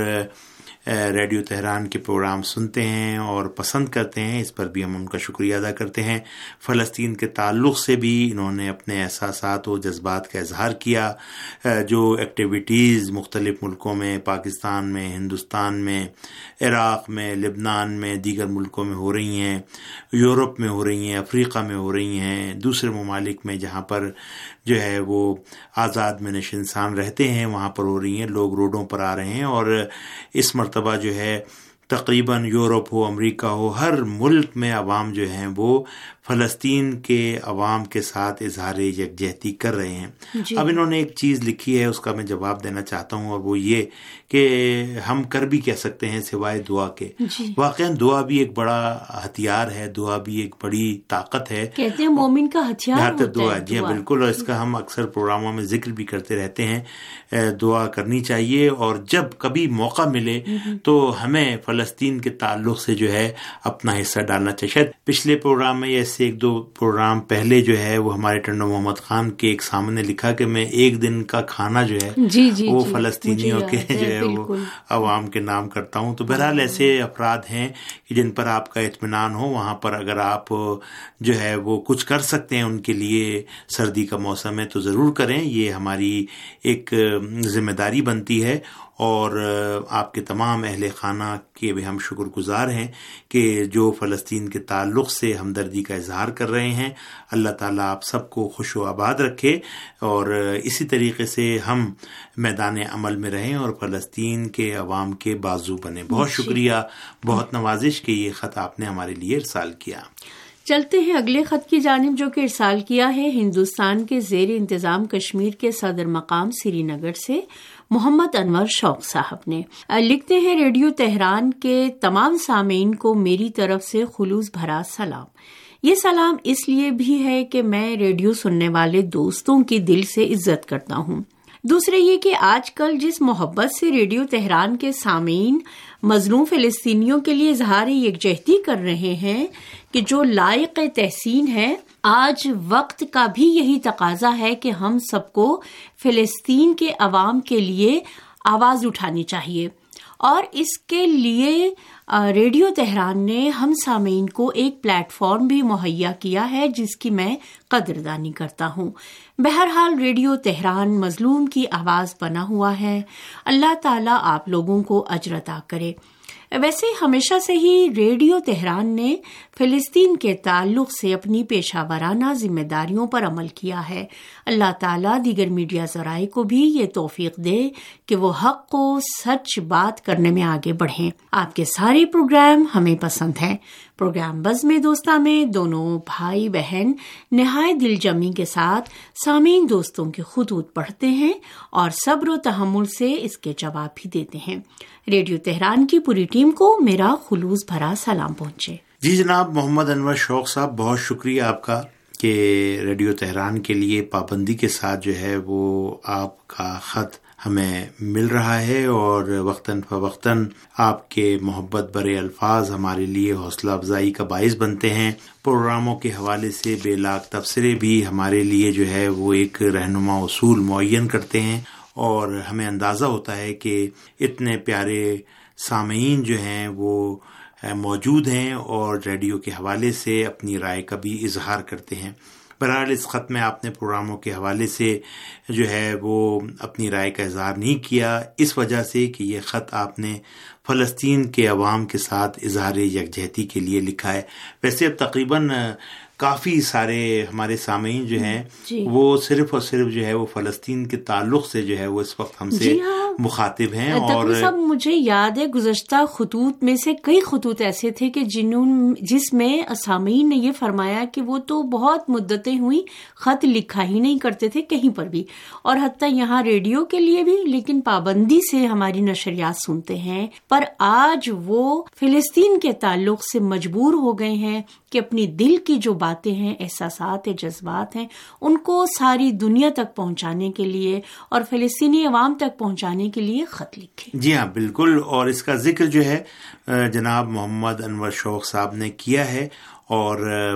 ریڈیو تہران کے پروگرام سنتے ہیں اور پسند کرتے ہیں، اس پر بھی ہم ان کا شکریہ ادا کرتے ہیں۔ فلسطین کے تعلق سے بھی انہوں نے اپنے احساسات و جذبات کا اظہار کیا۔ جو ایکٹیویٹیز مختلف ملکوں میں، پاکستان میں، ہندوستان میں، عراق میں، لبنان میں، دیگر ملکوں میں ہو رہی ہیں، یورپ میں ہو رہی ہیں، افریقہ میں ہو رہی ہیں، دوسرے ممالک میں جہاں پر جو ہے وہ آزاد منش انسان رہتے ہیں وہاں پر ہو رہی ہیں، لوگ روڈوں پر آ رہے ہیں۔ اور اس مرتبہ جو ہے تقریباً یورپ ہو، امریکہ ہو، ہر ملک میں عوام جو ہیں وہ فلسطین کے عوام کے ساتھ اظہار یکجہتی کر رہے ہیں۔ جی۔ اب انہوں نے ایک چیز لکھی ہے، اس کا میں جواب دینا چاہتا ہوں، اور وہ یہ کہ ہم کر بھی کہہ سکتے ہیں سوائے دعا کے۔ جی۔ واقعاً دعا بھی ایک بڑا ہتھیار ہے، دعا بھی ایک بڑی طاقت ہے، کہتے ہیں مومن کا ہتھیار ہوتا ہے دعا۔ جی بالکل، اور اس کا ہم اکثر پروگراموں میں ذکر بھی کرتے رہتے ہیں۔ دعا کرنی چاہیے، اور جب کبھی موقع ملے تو ہمیں فلسطین کے تعلق سے جو ہے اپنا حصہ ڈالنا چاہیے۔ شاید پچھلے پروگرام میں یا سے ایک دو پروگرام پہلے جو ہے وہ ہمارے ٹنڈو محمد خان کے ایک سامنے لکھا کہ میں ایک دن کا کھانا جو ہے جی جی وہ جی فلسطینیوں کے جو ہے وہ عوام کے نام کرتا ہوں۔ تو بہرحال ایسے افراد ہیں کہ جن پر آپ کا اطمینان ہو، وہاں پر اگر آپ جو ہے وہ کچھ کر سکتے ہیں ان کے لیے، سردی کا موسم ہے تو ضرور کریں، یہ ہماری ایک ذمہ داری بنتی ہے۔ اور آپ کے تمام اہل خانہ کے بھی ہم شکر گزار ہیں کہ جو فلسطین کے تعلق سے ہمدردی کا اظہار کر رہے ہیں. اللہ تعالیٰ آپ سب کو خوش و آباد رکھے اور اسی طریقے سے ہم میدان عمل میں رہیں اور فلسطین کے عوام کے بازو بنے. بہت شکریہ، بہت نوازش کہ یہ خط آپ نے ہمارے لیے ارسال کیا. چلتے ہیں اگلے خط کی جانب جو کہ ارسال کیا ہے ہندوستان کے زیر انتظام کشمیر کے صدر مقام سری نگر سے محمد انور شوق صاحب نے. لکھتے ہیں ریڈیو تہران کے تمام سامعین کو میری طرف سے خلوص بھرا سلام. یہ سلام اس لیے بھی ہے کہ میں ریڈیو سننے والے دوستوں کی دل سے عزت کرتا ہوں. دوسرے یہ کہ آج کل جس محبت سے ریڈیو تہران کے سامعین مظلوم فلسطینیوں کے لیے اظہار یکجہتی کر رہے ہیں کہ جو لائق تحسین ہے، آج وقت کا بھی یہی تقاضا ہے کہ ہم سب کو فلسطین کے عوام کے لیے آواز اٹھانی چاہیے، اور اس کے لیے ریڈیو تہران نے ہم سامعین کو ایک پلیٹ فارم بھی مہیا کیا ہے جس کی میں قدردانی کرتا ہوں. بہرحال ریڈیو تہران مظلوم کی آواز بنا ہوا ہے. اللہ تعالیٰ آپ لوگوں کو اجر عطا کرے. ویسے ہمیشہ سے ہی ریڈیو تہران نے فلسطین کے تعلق سے اپنی پیشہ ورانہ ذمہ داریوں پر عمل کیا ہے. اللہ تعالیٰ دیگر میڈیا ذرائع کو بھی یہ توفیق دے کہ وہ حق کو سچ بات کرنے میں آگے بڑھیں. آپ کے سارے پروگرام ہمیں پسند ہیں. پروگرام بزم دوستہ میں دونوں بھائی بہن نہایت دل جمی کے ساتھ سامعین دوستوں کے خطوط پڑھتے ہیں اور صبر و تحمل سے اس کے جواب بھی دیتے ہیں. ریڈیو تہران کی پوری ٹیم کو میرا خلوص بھرا سلام پہنچے. جی جناب محمد انور شوق صاحب، بہت شکریہ آپ کا کہ ریڈیو تہران کے لیے پابندی کے ساتھ جو ہے وہ آپ کا خط ہمیں مل رہا ہے، اور وقتاً فوقتاً آپ کے محبت برے الفاظ ہمارے لیے حوصلہ افزائی کا باعث بنتے ہیں. پروگراموں کے حوالے سے بے لاکھ تبصرے بھی ہمارے لیے جو ہے وہ ایک رہنما اصول معین کرتے ہیں، اور ہمیں اندازہ ہوتا ہے کہ اتنے پیارے سامعین جو ہیں وہ موجود ہیں اور ریڈیو کے حوالے سے اپنی رائے کا بھی اظہار کرتے ہیں. بہرحال اس خط میں آپ نے پروگراموں کے حوالے سے جو ہے وہ اپنی رائے کا اظہار نہیں کیا، اس وجہ سے کہ یہ خط آپ نے فلسطین کے عوام کے ساتھ اظہار یکجہتی کے لیے لکھا ہے. ویسے اب تقریباً کافی سارے ہمارے سامعین جو ہیں جی وہ صرف اور صرف جو ہے وہ فلسطین کے تعلق سے جو ہے وہ اس وقت ہم سے جی ہاں مخاطب ہیں. اور سب مجھے یاد ہے گزشتہ خطوط میں سے کئی خطوط ایسے تھے کہ جنہوں جس میں سامعین نے یہ فرمایا کہ وہ تو بہت مدتیں ہوئی خط لکھا ہی نہیں کرتے تھے کہیں پر بھی، اور حتیٰ یہاں ریڈیو کے لیے بھی، لیکن پابندی سے ہماری نشریات سنتے ہیں، پر آج وہ فلسطین کے تعلق سے مجبور ہو گئے ہیں کہ اپنی دل کی جو باتیں ہیں، احساسات ہیں، جذبات ہیں، ان کو ساری دنیا تک پہنچانے کے لیے اور فلسطینی عوام تک پہنچانے کے لیے خط لکھیں. جی ہاں بالکل، اور اس کا ذکر جو ہے جناب محمد انور شوق صاحب نے کیا ہے، اور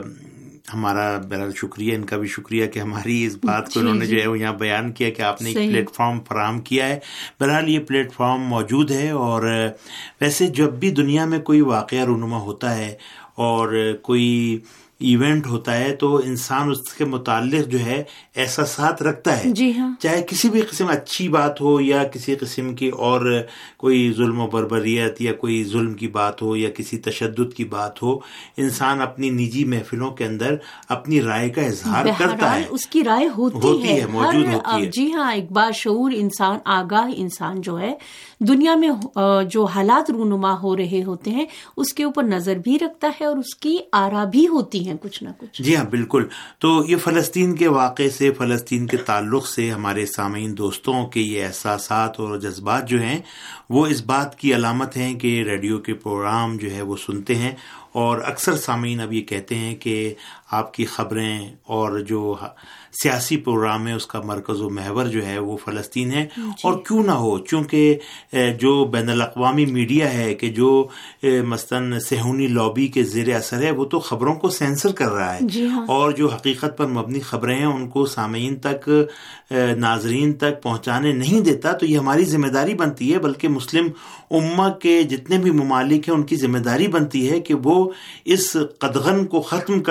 ہمارا بہرحال شکریہ، ان کا بھی شکریہ کہ ہماری اس بات کو انہوں نے جو ہے وہ یہاں بیان کیا کہ آپ نے ایک پلیٹ فارم فراہم کیا ہے. بہرحال یہ پلیٹ فارم موجود ہے، اور ویسے جب بھی دنیا میں کوئی واقعہ رونما ہوتا ہے اور کوئی ایونٹ ہوتا ہے تو انسان اس کے متعلق جو ہے احساسات رکھتا ہے، جی ہاں، چاہے کسی بھی قسم اچھی بات ہو یا کسی قسم کی اور کوئی ظلم و بربریت یا کوئی ظلم کی بات ہو یا کسی تشدد کی بات ہو، انسان اپنی نجی محفلوں کے اندر اپنی رائے کا اظہار کرتا ہے، اس کی رائے ہوتی, ہوتی ہے, ہے موجود ہوتی ہے. جی ہاں، ایک باشعور انسان، آگاہ انسان جو ہے دنیا میں جو حالات رونما ہو رہے ہوتے ہیں اس کے اوپر نظر بھی رکھتا ہے اور اس کی آرا بھی ہوتی ہیں کچھ نہ کچھ. جی ہاں بالکل. تو یہ فلسطین کے واقعے سے، فلسطین کے تعلق سے ہمارے سامعین دوستوں کے یہ احساسات اور جذبات جو ہیں وہ اس بات کی علامت ہیں کہ ریڈیو کے پروگرام جو ہے وہ سنتے ہیں، اور اکثر سامعین اب یہ کہتے ہیں کہ آپ کی خبریں اور جو سیاسی پروگرام ہے اس کا مرکز و محور جو ہے وہ فلسطین ہے. اور کیوں نہ ہو، چونکہ جو بین الاقوامی میڈیا ہے کہ جو مثلاً صہیونی لابی کے زیر اثر ہے وہ تو خبروں کو سینسر کر رہا ہے، جی ہاں، اور جو حقیقت پر مبنی خبریں ہیں ان کو سامعین تک، ناظرین تک پہنچانے نہیں دیتا. تو یہ ہماری ذمہ داری بنتی ہے، بلکہ مسلم امہ کے جتنے بھی ممالک ہیں ان کی ذمہ داری بنتی ہے کہ وہ اس قدغن کو ختم کرتے ہوئے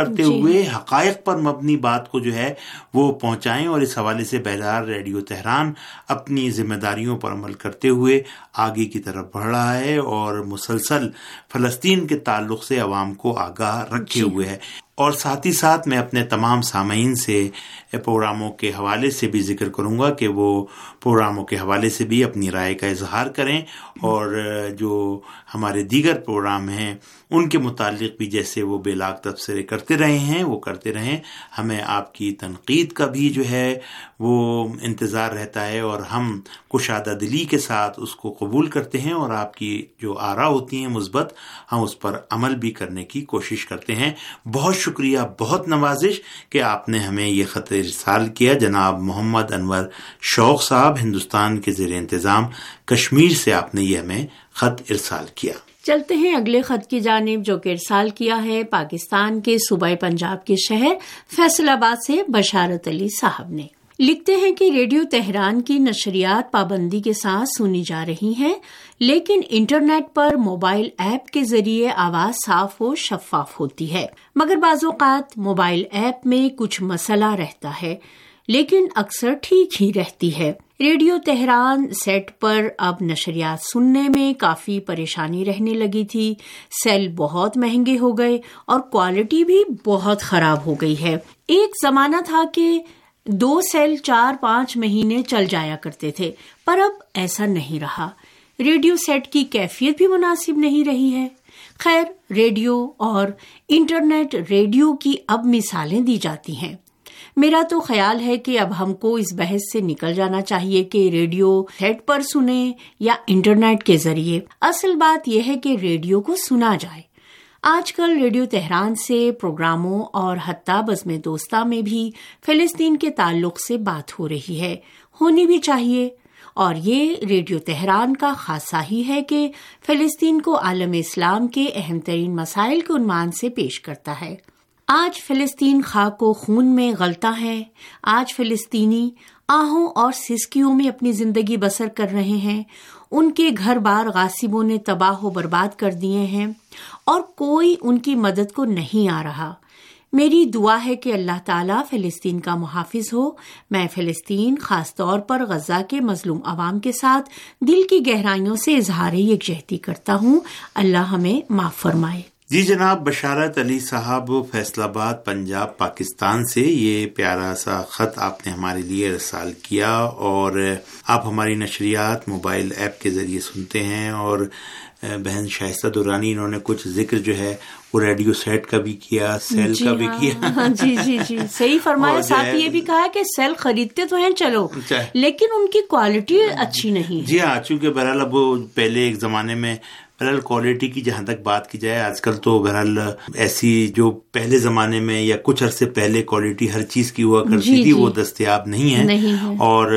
ہوئے حقائق پر مبنی بات کو جو ہے وہ پہنچائیں، اور اس حوالے سے بہرحال ریڈیو تہران اپنی ذمہ داریوں پر عمل کرتے ہوئے آگے کی طرف بڑھ رہا ہے اور مسلسل فلسطین کے تعلق سے عوام کو آگاہ رکھے ہوئے ہے. اور ساتھ ہی ساتھ میں اپنے تمام سامعین سے پروگراموں کے حوالے سے بھی ذکر کروں گا کہ وہ پروگراموں کے حوالے سے بھی اپنی رائے کا اظہار کریں، اور جو ہمارے دیگر پروگرام ہیں ان کے متعلق بھی جیسے وہ بے لاگ تبصرے کرتے رہے ہیں وہ کرتے رہیں. ہمیں آپ کی تنقید کا بھی جو ہے وہ انتظار رہتا ہے، اور ہم کشادہ دلی کے ساتھ اس کو قبول کرتے ہیں، اور آپ کی جو آراء ہوتی ہیں مثبت، ہم اس پر عمل بھی کرنے کی کوشش کرتے ہیں. بہت شکریہ، بہت نوازش کہ آپ نے ہمیں یہ خط ارسال کیا. جناب محمد انور شوق صاحب، ہندوستان کے زیر انتظام کشمیر سے آپ نے یہ ہمیں خط ارسال کیا. چلتے ہیں اگلے خط کی جانب، جو کہ ارسال کیا ہے پاکستان کے صوبہ پنجاب کے شہر فیصل آباد سے بشارت علی صاحب نے. لکھتے ہیں کہ ریڈیو تہران کی نشریات پابندی کے ساتھ سنی جا رہی ہیں، لیکن انٹرنیٹ پر موبائل ایپ کے ذریعے آواز صاف و شفاف ہوتی ہے، مگر بعض اوقات موبائل ایپ میں کچھ مسئلہ رہتا ہے، لیکن اکثر ٹھیک ہی رہتی ہے. ریڈیو تہران سیٹ پر اب نشریات سننے میں کافی پریشانی رہنے لگی تھی. سیل بہت مہنگے ہو گئے اور کوالٹی بھی بہت خراب ہو گئی ہے. ایک زمانہ تھا کہ دو سیل چار پانچ مہینے چل جایا کرتے تھے، پر اب ایسا نہیں رہا. ریڈیو سیٹ کی کیفیت بھی مناسب نہیں رہی ہے. خیر، ریڈیو اور انٹرنیٹ ریڈیو کی اب مثالیں دی جاتی ہیں. میرا تو خیال ہے کہ اب ہم کو اس بحث سے نکل جانا چاہیے کہ ریڈیو سیٹ پر سنیں یا انٹرنیٹ کے ذریعے. اصل بات یہ ہے کہ ریڈیو کو سنا جائے. آج کل ریڈیو تہران سے پروگراموں اور حتیٰ بزم دوستہ میں بھی فلسطین کے تعلق سے بات ہو رہی ہے، ہونی بھی چاہیے. اور یہ ریڈیو تہران کا خاصہ ہی ہے کہ فلسطین کو عالم اسلام کے اہم ترین مسائل کے عنوان سے پیش کرتا ہے. آج فلسطین خاک و خون میں غلطہ ہے. آج فلسطینی آہوں اور سسکیوں میں اپنی زندگی بسر کر رہے ہیں. ان کے گھر بار غاصبوں نے تباہ و برباد کر دیے ہیں اور کوئی ان کی مدد کو نہیں آ رہا. میری دعا ہے کہ اللہ تعالیٰ فلسطین کا محافظ ہو. میں فلسطین، خاص طور پر غزہ کے مظلوم عوام کے ساتھ دل کی گہرائیوں سے اظہار یکجہتی کرتا ہوں. اللہ ہمیں معاف فرمائے. جی جناب بشارت علی صاحب، فیصل آباد پنجاب پاکستان سے یہ پیارا سا خط آپ نے ہمارے لیے ارسال کیا. اور آپ ہماری نشریات موبائل ایپ کے ذریعے سنتے ہیں، اور بہن شائستہ دورانی انہوں نے کچھ ذکر جو ہے وہ ریڈیو سیٹ کا بھی کیا، سیل جی کا بھی ہاں کیا. جی جی جی صحیح فرمایا. ساتھ یہ بھی کہا کہ سیل خریدتے تو ہیں چلو، لیکن ان کی کوالٹی اچھی نہیں. جی ہاں، چونکہ بہرحال اب وہ پہلے ایک زمانے میں بہرحال کوالٹی کی جہاں تک بات کی جائے، آج کل تو بہرحال ایسی جو پہلے زمانے میں یا کچھ عرصے پہلے کوالٹی ہر چیز کی ہوا کرتی جی تھی جی وہ دستیاب نہیں ہے, نہیں ہے. اور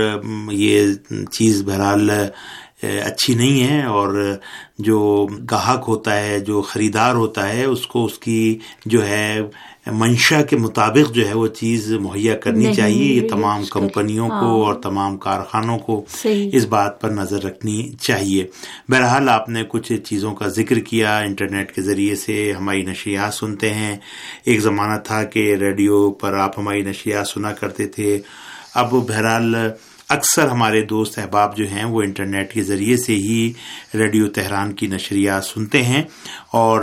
یہ چیز بہرحال اچھی نہیں ہے, اور جو گاہک ہوتا ہے, جو خریدار ہوتا ہے, اس کو اس کی جو ہے منشا کے مطابق جو ہے وہ چیز مہیا کرنی چاہیے. یہ تمام کمپنیوں کو اور تمام کارخانوں کو اس بات پر نظر رکھنی چاہیے. بہرحال آپ نے کچھ چیزوں کا ذکر کیا, انٹرنیٹ کے ذریعے سے ہماری نشریات سنتے ہیں. ایک زمانہ تھا کہ ریڈیو پر آپ ہماری نشریات سنا کرتے تھے. اب بہرحال اکثر ہمارے دوست احباب جو ہیں وہ انٹرنیٹ کے ذریعے سے ہی ریڈیو تہران کی نشریات سنتے ہیں اور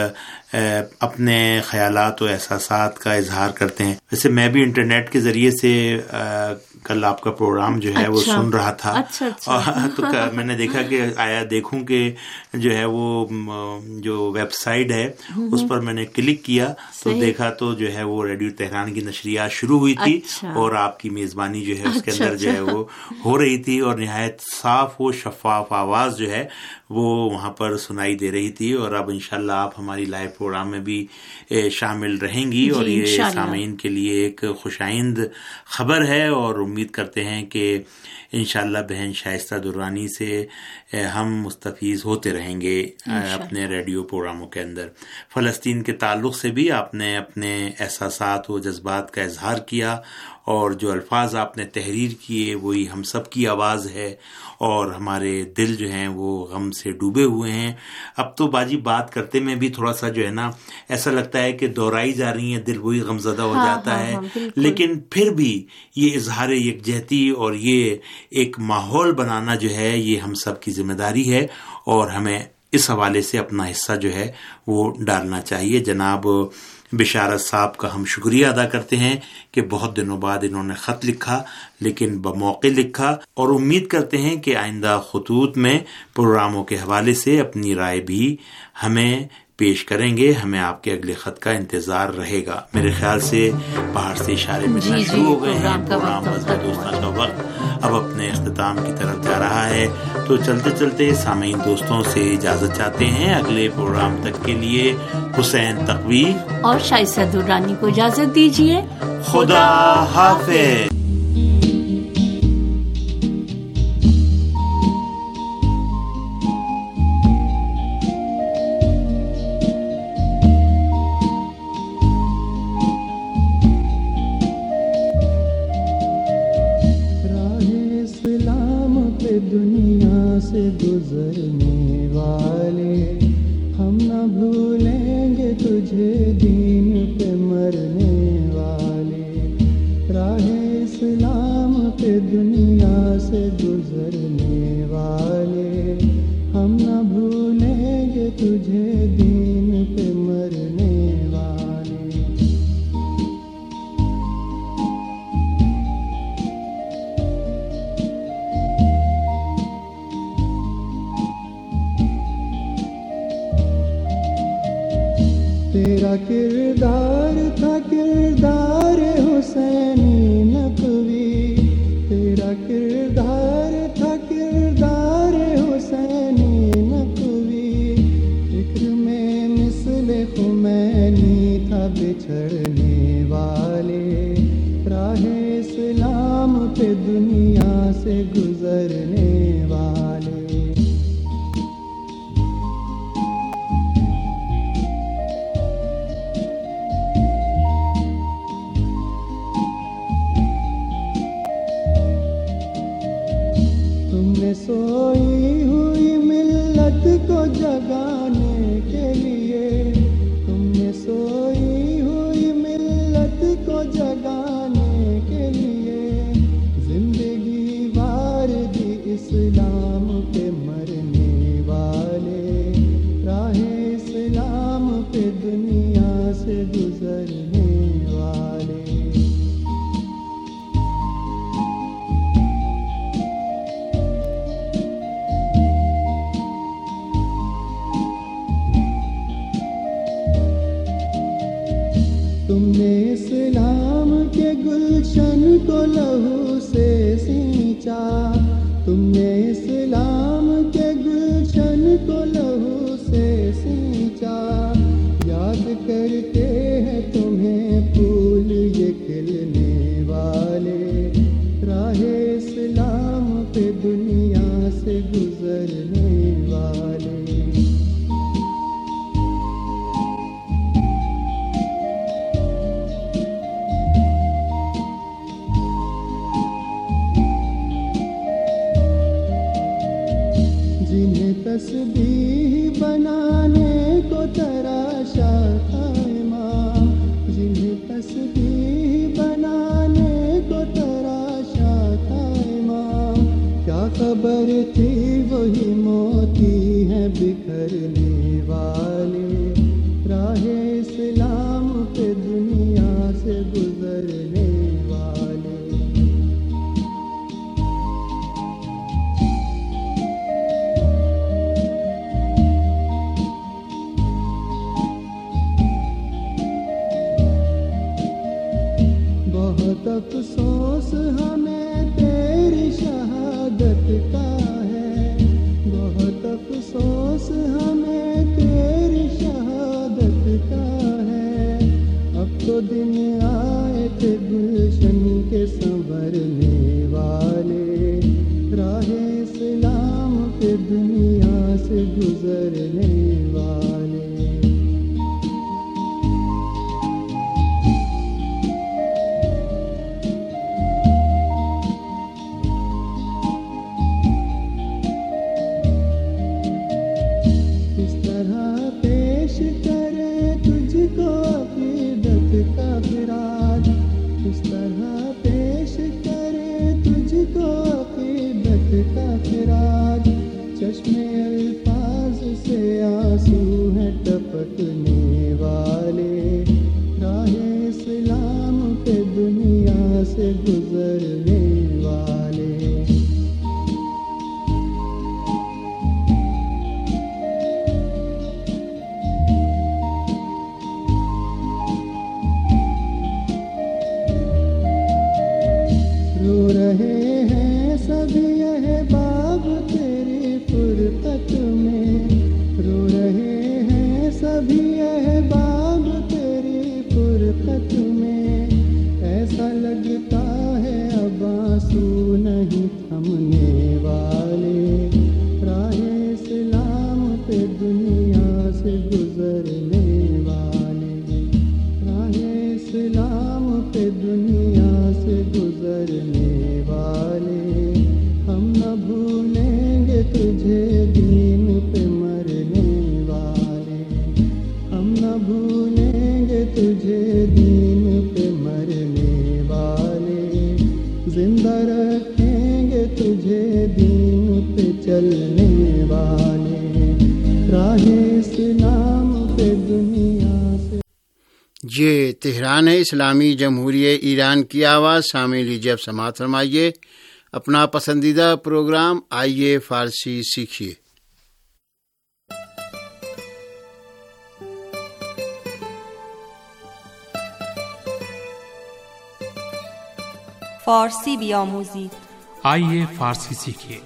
اپنے خیالات و احساسات کا اظہار کرتے ہیں. ویسے میں بھی انٹرنیٹ کے ذریعے سے کل آپ کا پروگرام جو ہے اچھا, وہ سن رہا تھا. اچھا اچھا. تو میں نے دیکھا کہ آیا دیکھوں کہ جو ہے وہ جو ویب سائٹ ہے اس پر میں نے کلک کیا تو دیکھا تو جو ہے وہ ریڈیو تہران کی نشریات شروع ہوئی تھی اچھا. اور آپ کی میزبانی جو ہے اس کے اچھا اندر جو ہے وہ ہو رہی تھی اور نہایت صاف و شفاف آواز جو ہے وہ وہاں پر سنائی دے رہی تھی. اور اب انشاءاللہ آپ ہماری لائیو پروگرام میں بھی شامل رہیں گی اور یہ سامعین کے لیے ایک خوش آئند خبر ہے, اور امید کرتے ہیں کہ انشاءاللہ بہن شائستہ درانی سے ہم مستفیض ہوتے رہیں گے اپنے ریڈیو پروگراموں کے اندر. فلسطین کے تعلق سے بھی آپ نے اپنے احساسات و جذبات کا اظہار کیا اور جو الفاظ آپ نے تحریر کیے وہی ہم سب کی آواز ہے، اور ہمارے دل جو ہیں وہ غم سے ڈوبے ہوئے ہیں۔ اب تو باجی بات کرتے میں بھی تھوڑا سا جو ہے نا ایسا لگتا ہے کہ دہرائی جا رہی ہیں، دل وہی غم زدہ ہو ہاں جاتا ہاں ہے، ہاں لیکن پھر بھی یہ اظہار یکجہتی اور یہ ایک ماحول بنانا جو ہے یہ ہم سب کی ذمہ داری ہے، اور ہمیں اس حوالے سے اپنا حصہ جو ہے وہ ڈالنا چاہیے۔ جناب بشارت صاحب کا ہم شکریہ ادا کرتے ہیں کہ بہت دنوں بعد انہوں نے خط لکھا، لیکن بموقع لکھا، اور امید کرتے ہیں کہ آئندہ خطوط میں پروگراموں کے حوالے سے اپنی رائے بھی ہمیں پیش کریں گے۔ ہمیں آپ کے اگلے خط کا انتظار رہے گا۔ میرے خیال سے باہر سے اشارے ملنا شروع ہو گئے ہیں، پروگرام مذہب دوستاں کا وقت اب اپنے اختتام کی طرف جا رہا ہے، تو چلتے چلتے سامعین دوستوں سے اجازت چاہتے ہیں۔ اگلے پروگرام تک کے لیے حسین تقوی اور شائستہ درانی کو اجازت دیجیے۔ خدا حافظ۔ دنیا سے گزرنے والے ہم نہ بھولیں گے تجھے، دین پہ مرنے والے راہ اسلام پہ دنیا سے گزرنے والے ہم نہ بھولیں گے تجھے، دین پہ مرنے والے۔ تیرا کردار تھا کردار حسینی نقوی، تیرا کردار تھا کردار حسینی نقوی، فکر میں مثل خمینی تھا بچھڑنے والے، راہ اسلام پہ دنیا سے گزرنے والے۔ سوئی ہوئی ملت کو جگانے کے لیے، تم نے سوئی ہوئی ملت کو جگانے کے لیے، زندگی وار دی اسلام پہ مرنے والے، راہ اسلام پہ دنیا سے گزرنے والے۔ تم نے اسلام کے گلشن کو لہو سے سینچا، تم نے اسلام کے گلشن کو لہو سے سینچا، یاد کرتے ہیں تمہیں پھول یہ کھلنے والے، راہ اسلام پہ دنیا سے گزرنے والے۔ جنہیں تسبیح بنانے کو تراشا تھا امام، جنہیں تسبیح بنانے کو تراشا تھا امام، کیا خبر تھی وہی موتی ہیں بکھرنے والے، راہ اسلام پہ دنیا سے گزرنے والے۔ بہت افسوس ہمیں تیری شہادت کا ہے، بہت افسوس ہمیں تیری شہادت کا ہے، اب تو دن آئے تھے گلشن کے سنورنے والے، راہ اسلام پہ دنیا سے گزرنے والے۔ پہ دنیا سے گزرنے والے، راہ اسلام پہ دنیا سے گزرنے والے، ہم نہ بھولیں گے تجھے دین پہ مرنے والے، ہم نہ بھولیں گے تجھے دین پہ مرنے والے، زندہ رکھیں گے تجھے دین پہ چلنے والے، راہ اسلام پہ دنیا سے۔ یہ تہران ہے، اسلامی جمہوریہ ایران کی آواز۔ سامعین لیجیے اب سماعت فرمائیے اپنا پسندیدہ پروگرام آئیے فارسی سیکھیے۔ فارسی بیاموزید، آئیے فارسی سیکھیے۔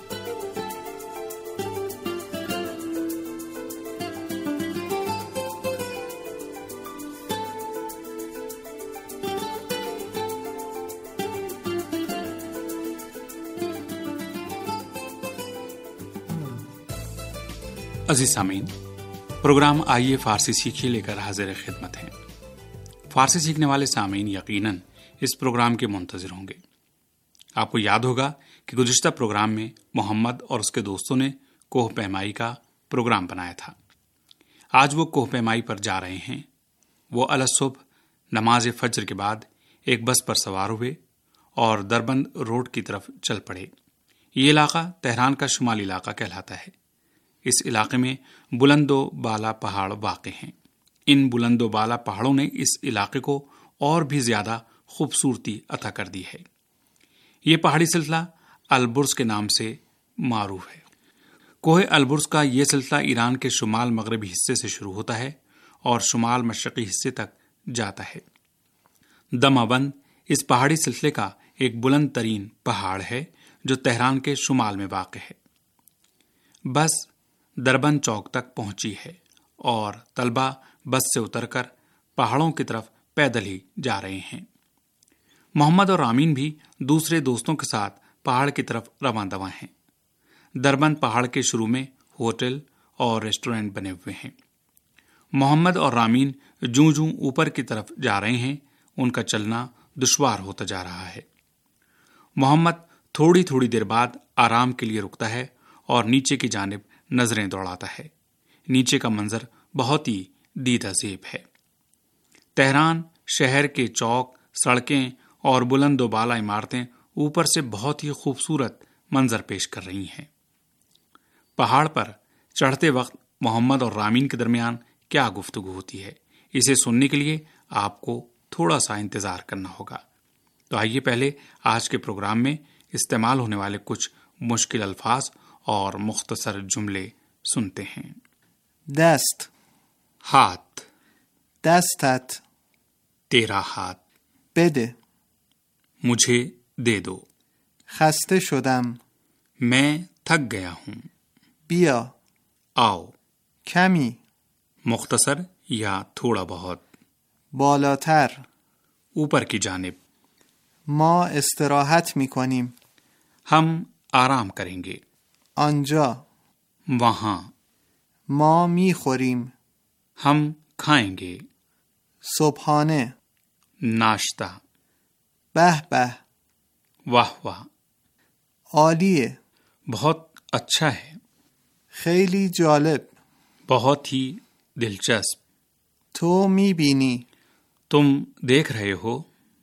عزیز سامعین، پروگرام آئیے فارسی سیکھیے لے کر حاضر خدمت ہیں۔ فارسی سیکھنے والے سامعین یقیناً اس پروگرام کے منتظر ہوں گے۔ آپ کو یاد ہوگا کہ گزشتہ پروگرام میں محمد اور اس کے دوستوں نے کوہ پیمائی کا پروگرام بنایا تھا۔ آج وہ کوہ پیمائی پر جا رہے ہیں۔ وہ الصبح نماز فجر کے بعد ایک بس پر سوار ہوئے اور دربند روڈ کی طرف چل پڑے۔ یہ علاقہ تہران کا شمالی علاقہ کہلاتا ہے۔ اس علاقے میں بلند و بالا پہاڑ واقع ہیں۔ ان بلند و بالا پہاڑوں نے اس علاقے کو اور بھی زیادہ خوبصورتی عطا کر دی ہے۔ یہ پہاڑی سلسلہ البرز کے نام سے معروف ہے۔ کوہ البرز کا یہ سلسلہ ایران کے شمال مغربی حصے سے شروع ہوتا ہے اور شمال مشرقی حصے تک جاتا ہے۔ دماوند اس پہاڑی سلسلے کا ایک بلند ترین پہاڑ ہے جو تہران کے شمال میں واقع ہے۔ بس دربند چوک تک پہنچی ہے اور طلبہ بس سے اتر کر پہاڑوں کی طرف پیدل ہی جا رہے ہیں۔ محمد اور رامین بھی دوسرے دوستوں کے ساتھ پہاڑ کی طرف رواں دواں ہیں۔ دربند پہاڑ کے شروع میں ہوٹل اور ریسٹورینٹ بنے ہوئے ہیں۔ محمد اور رامین جوں جوں اوپر کی طرف جا رہے ہیں ان کا چلنا دشوار ہوتا جا رہا ہے۔ محمد تھوڑی تھوڑی دیر بعد آرام کے لیے رکتا ہے اور نیچے کی جانب نظریں دوڑاتا ہے۔ نیچے کا منظر بہت ہی دیدہ زیب ہے۔ تہران شہر کے چوک، سڑکیں اور بلند و بالا عمارتیں اوپر سے بہت ہی خوبصورت منظر پیش کر رہی ہیں۔ پہاڑ پر چڑھتے وقت محمد اور رامین کے درمیان کیا گفتگو ہوتی ہے، اسے سننے کے لیے آپ کو تھوڑا سا انتظار کرنا ہوگا۔ تو آئیے پہلے آج کے پروگرام میں استعمال ہونے والے کچھ مشکل الفاظ اور مختصر جملے سنتے ہیں۔ دست، ہاتھ، دستت، تیرا ہاتھ، بده، مجھے دے دو، خسته شدم، میں تھک گیا ہوں، بیا، آؤ، کمی، مختصر یا تھوڑا بہت، بالاتر، اوپر کی جانب، ما استراحت میکنیم، ہم آرام کریں گے، آنجا، وہاں، ما میخوریم، ہم کھائیں گے، صبحانه، ناشتہ، به به، واہ واہ، عالیه، بہت اچھا ہے، خیلی جالب، بہت ہی دلچسپ، تو میبینی، تم دیکھ رہے ہو،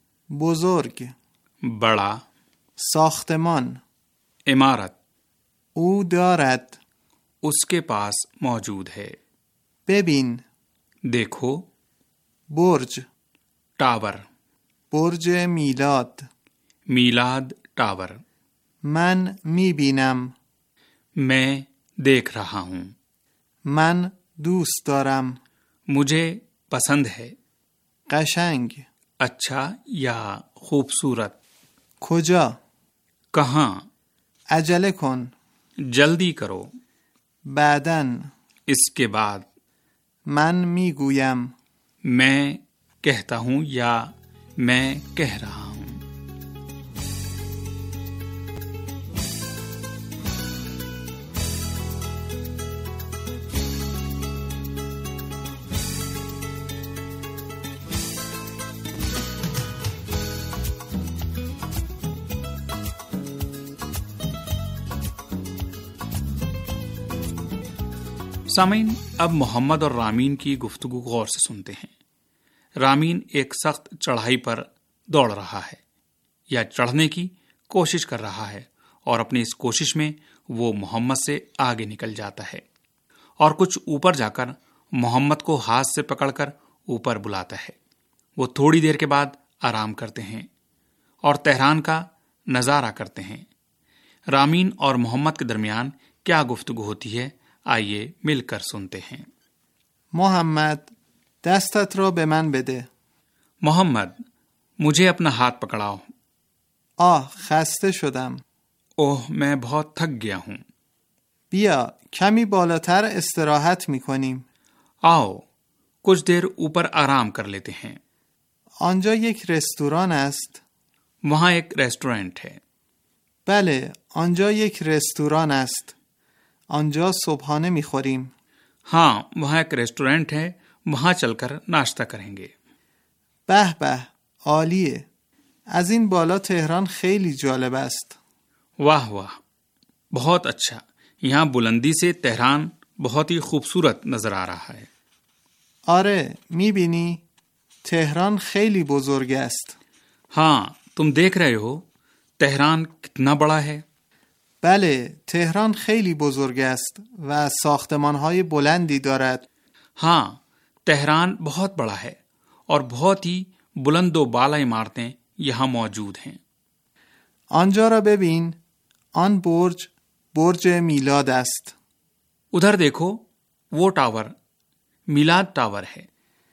بزرگ، بڑا، ساختمان، عمارت، او دارد، اس کے پاس موجود ہے، ببین، دیکھو، برج، ٹاور، برج میلاد، میلاد ٹاور، من میبینم، میں دیکھ رہا ہوں، من دوست دارم، مجھے پسند ہے، قشنگ، اچھا یا خوبصورت، کجا، کہاں، عجله کن، جلدی کرو، بعدن، اس کے بعد، من میگویم، میں کہتا ہوں یا میں کہہ رہا ہوں۔ سامعین، اب محمد اور رامین کی گفتگو غور سے سنتے ہیں۔ رامین ایک سخت چڑھائی پر دوڑ رہا ہے یا چڑھنے کی کوشش کر رہا ہے، اور اپنی اس کوشش میں وہ محمد سے آگے نکل جاتا ہے اور کچھ اوپر جا کر محمد کو ہاتھ سے پکڑ کر اوپر بلاتا ہے۔ وہ تھوڑی دیر کے بعد آرام کرتے ہیں اور تہران کا نظارہ کرتے ہیں۔ رامین اور محمد کے درمیان کیا گفتگو ہوتی ہے، آئیے مل کر سنتے ہیں۔ محمد دستت رو به من بده. محمد، مجھے اپنا ہاتھ پکڑاؤ۔ آه خسته شدم. اوہ، میں بہت تھک گیا ہوں۔ بیا کمی بالاتر استراحت میکنیم. آؤ کچھ دیر اوپر آرام کر لیتے ہیں۔ آنجا یک رستوران است. وہاں ایک ریسٹورنٹ ہے۔ بله آنجا یک رستوران است. آنجا صبحانه میخوریم. ہاں، وہاں ایک ریسٹورنٹ ہے، وہاں چل کر ناشتہ کریں گے۔ به به عالیه. از این بالا تهران خیلی جالب است. واہ واہ، بہت اچھا، یہاں بلندی سے تہران بہت ہی خوبصورت نظر آ رہا ہے۔ آره میبینی تهران خیلی بزرگ است. ہاں، تم دیکھ رہے ہو تہران کتنا بڑا ہے۔ بله تهران خیلی بزرگ است و ساختمانهای بلندی دارد. ہاں، تہران بہت بڑا ہے اور بہت ہی بلند و بالا عمارتیں یہاں موجود ہیں۔ آنجا را ببین، آن برج برج میلاد است. ادھر دیکھو، وہ ٹاور میلاد ٹاور ہے۔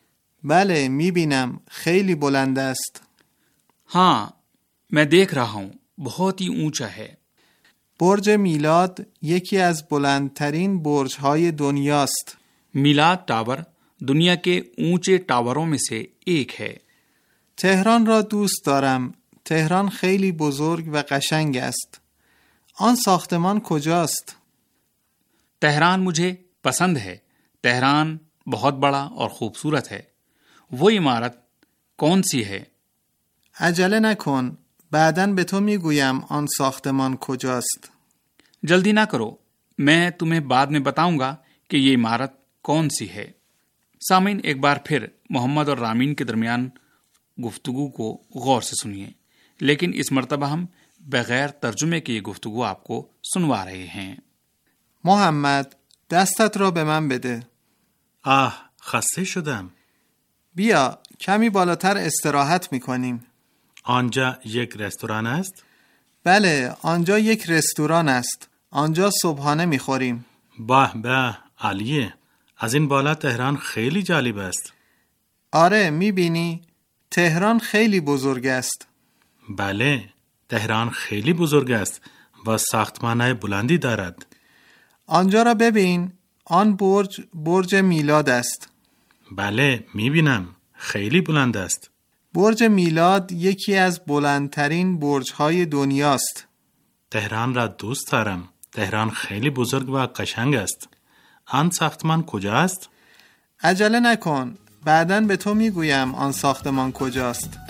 بله میبینم خیلی بلند است. ہاں، میں دیکھ رہا ہوں، بہت ہی اونچا ہے۔ برج میلاد یکی از بلندترین برج‌های دنیاست. میلاد ٹاور دنیا کے اونچے ٹاوروں میں سے ایک ہے۔ تهران را دوست دارم. تهران خیلی بزرگ و قشنگ است. آن ساختمان کجاست؟ تہران مجھے پسند ہے۔ تہران بہت بڑا اور خوبصورت ہے۔ وہ عمارت کون سی ہے؟ عجله نکن. بعداً به تو میگویم آن ساختمان کجاست. جلدی نہ کرو، میں تمہیں بعد میں بتاؤں گا کہ یہ عمارت کون سی ہے۔ سامعین، ایک بار پھر محمد اور رامین کے درمیان گفتگو کو غور سے سنیے، لیکن اس مرتبہ ہم بغیر ترجمے کی یہ گفتگو آپ کو سنوا رہے ہیں۔ محمد دستت را به من بده. آه خسته شدم. بیا کمی بالاتر استراحت میکنیم. آنجا یک رستوران است؟ بله آنجا یک رستوران است. آنجا صبحانه میخوریم. به به عالیه. از این بالا تهران خیلی جالب است. آره میبینی تهران خیلی بزرگ است. بله تهران خیلی بزرگ است و ساختمان‌های بلندی دارد. آنجا را ببین، آن برج برج میلاد است. بله میبینم خیلی بلند است. برج میلاد یکی از بلندترین برج‌های دنیاست. تهران را دوست دارم. تهران خیلی بزرگ و قشنگ است. آن ساختمان کجا است؟ عجله نکن. بعداً به تو میگویم آن ساختمان کجاست.